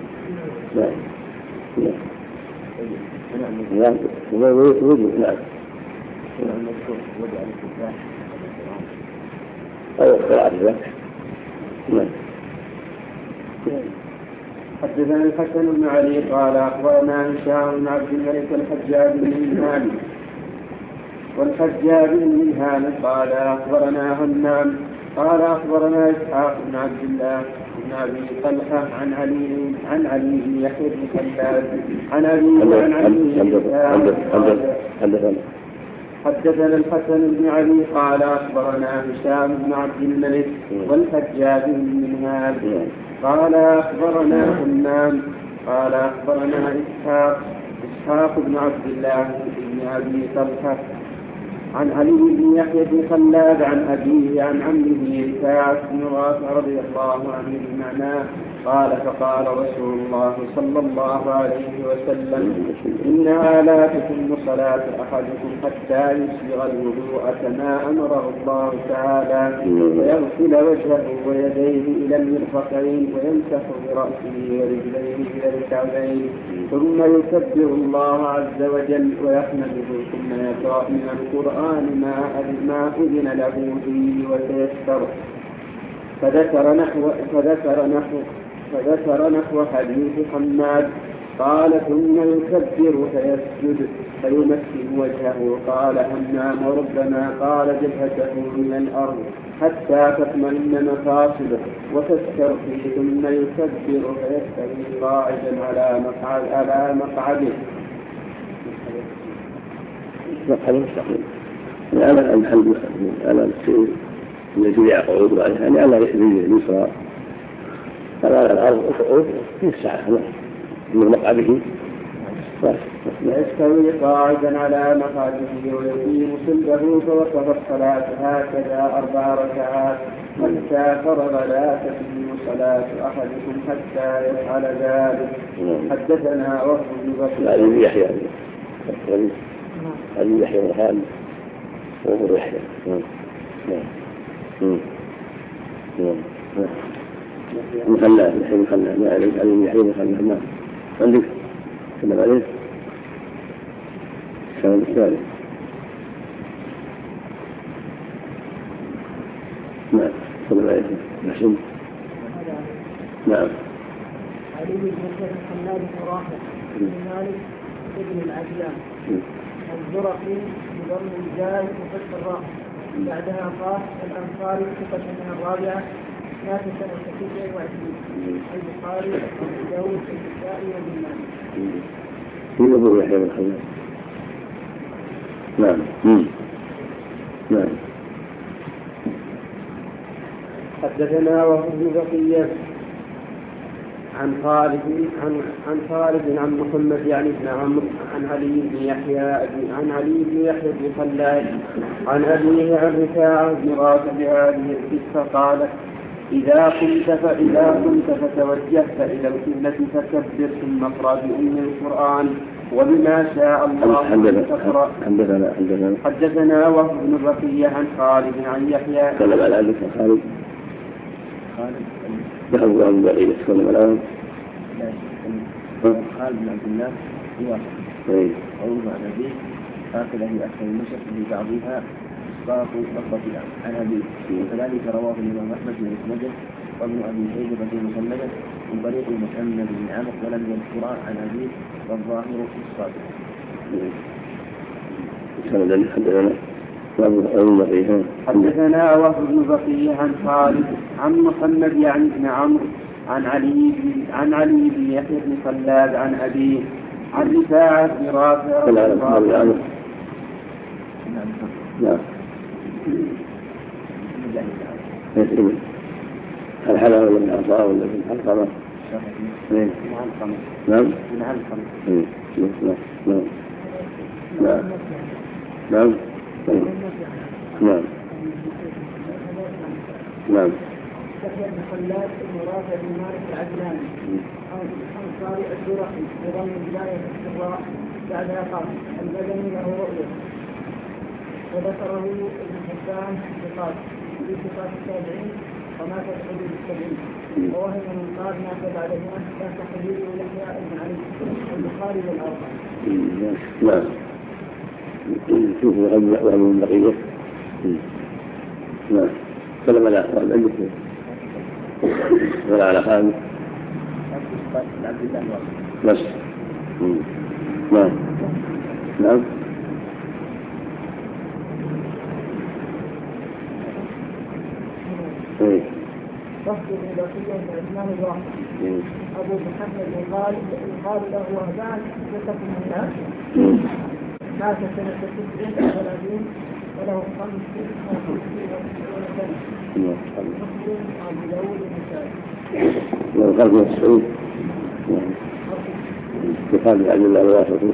[SPEAKER 2] وجود نعم أو قراءة الفاتحة.
[SPEAKER 1] حدثنا الحسن بن علي قال أخبرنا هشام بن عبد الملك الحجاج بن هاني والحجاج بن هاني قال أخبرنا همام قال أخبرنا إسحاق بن عبد الله بن أبي طلحة عن علي بن يحيى بن خلاد عن أبي عن علي. حدثنا الحسن بن علي قال أخبرنا هشام بن عبد الملك والحجاج بن منهال قال أخبرنا همام قال أخبرنا إسحاق بن عبد الله بن أبي طلحة عن علي بن يحيى بن خلاد عن أبيه عن عمه رفاعة بن رافع رضي الله عنه بمعناه قال فقال رسول الله صلى الله عليه وسلم إنها لا تتم صلاة أحدكم حتى يسبغ الوضوء كما أمره الله تعالى ويغسل وجهه ويديه إلى المرفقين ويمسح برأسه ورجليه إلى الكعبين ثم يكبر الله عز وجل ويحمده ثم يقرأ من القرآن ما أذن له فيه وتيسر. فذكر نحو حديث حماد قال ثم يكبر فيسجد فيمسح وجهه. قال همام ربما قال جبهته من الأرض حتى تطمئن مفاصله وتسترخي ثم يكبر فيستوي قاعدا على مقعده.
[SPEAKER 2] على المحل على الشيء الذي يقعد عليه يعني على رجله اليسرى على الأرض في الساعة من مقعده
[SPEAKER 1] يستوي قاعدا على مقعده ويقيم صلبه فوقف الصلاة هكذا 4 ركعات حتى فرغ لا تتم صلاة أحدكم حتى يفعل ذلك. حدثنا وهب بن بكر
[SPEAKER 2] علي يحيى علي يحيى الحال وهو يحيى مخلاه يحيى مخلاه ما عليك علي يحيى مخلاه ما عندك سلم عليه السلام الثالث نعم سلم عليه محسن نعم
[SPEAKER 3] علي بن خلاد مراحل بن مالك ابن العجلان الزرقي بضم الجاي وفتح الراء بعدها قاف الأنصاري ثقة من الرابعة مات سنة 29 البخاري وأبو داود النسائي وابن ماجه.
[SPEAKER 2] في أبو يحيى بن خلاد. نعم. نعم.
[SPEAKER 1] حدثنا وهب بن بقية عن خالد عن محمد يعني بن عمرو عن علي بن يحيى بن خلاد عن أبيه عن رفاعة بن رافع بهذه القصة قال إذا كنت فتوجهت إلى القبلة فكبر ثم اقرأ بأم القرآن وبما شاء الله أن تقرأ. حدثنا وهب بن بقية عن خالد عن يحيى
[SPEAKER 2] تكلم على ذلك خالد دخل عن بقية تكلم الآن
[SPEAKER 5] خالد بن عبد الله هو قوله عن أبيه هكذا هي أحسن النسخ ببعضها إسقاط لفظة عن أبيه وكذلك رواه الإمام أحمد بن مسنده وابن أبي شيبة في مسنده من طريق محمد بن عمرو ولم يذكر عن أبيه والظاهر في الصادق.
[SPEAKER 1] حدثنا وهب بن بقية عن خالد عن محمد يعني بن عمرو عن علي بن يحيى بن خلاد عن أبيه عن رفاعة بن رافع
[SPEAKER 2] نعم. الحلقة ولا من العصا ولا من الحلقة؟ نعم. نعم. نعم. نعم.
[SPEAKER 3] يحيى بن خلاد بن رافع بن مالك العجلاني أنصاري الزرقي بضم الجاي السراء بعدها قال البدني له رؤية وذكره ابن حبان في صفات التابعين ومات بحدود 70 ووهم من قال مات بعد 100 كان تحديد يحيى بن علي البخاري والأربعة.
[SPEAKER 2] نعم. شوف وهم من بقية. نعم. سلم على عندك ولا على خالد بس. نعم. نعم.
[SPEAKER 3] فصل الإضافية لعثمان الواحد أبو محمد قال له وهدان ثقة من الناس مات سنة 39 وله 95 سنة مسلم أبو داود النسائي.
[SPEAKER 2] والقلب السعود يقال بعد الله الواسطي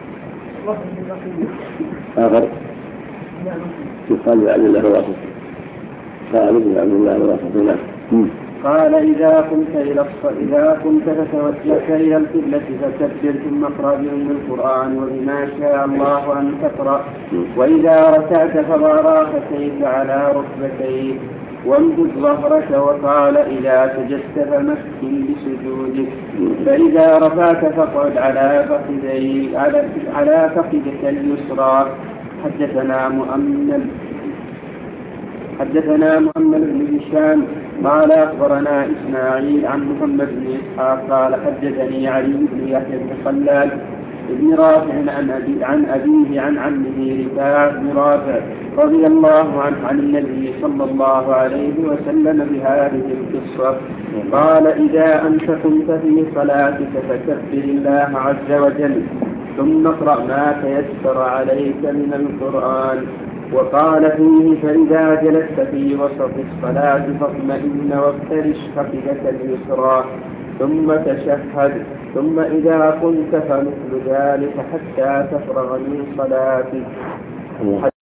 [SPEAKER 2] آخر يقال بعد الله الواسطي قال ابن عبد الله الواسطي.
[SPEAKER 1] قال إذا كنت فتوجهت إلى القبلة فكبر ثم اقرأ بأم القرآن وبما شاء الله أن تقرأ وإذا ركعت فضع راحتيك على ركبتيك وامدد ظهرك وقال إذا سجدت فمسكن بسجودك فإذا رفعت فاقعد على فخذك اليسرى. حدثنا مؤمل بن هشام قال أخبرنا إسماعيل عن محمد بن إسحاق قال حدثني علي بن يحيى بن خلاد بن رافع عن أبيه عن عمه رفاعة بن رافع رضي الله عنه عن النبي صلى الله عليه وسلم بهذه القصة قال إذا أنت كنت في صلاتك فكبر الله عز وجل ثم اقرأ ما تيسر عليك من القرآن وقال فيه فإذا جلست في وسط الصلاة فاطمئن وافترش فخذك اليسرى ثم تشهد ثم إذا كنت فمثل ذلك حتى تفرغ من صلاتك.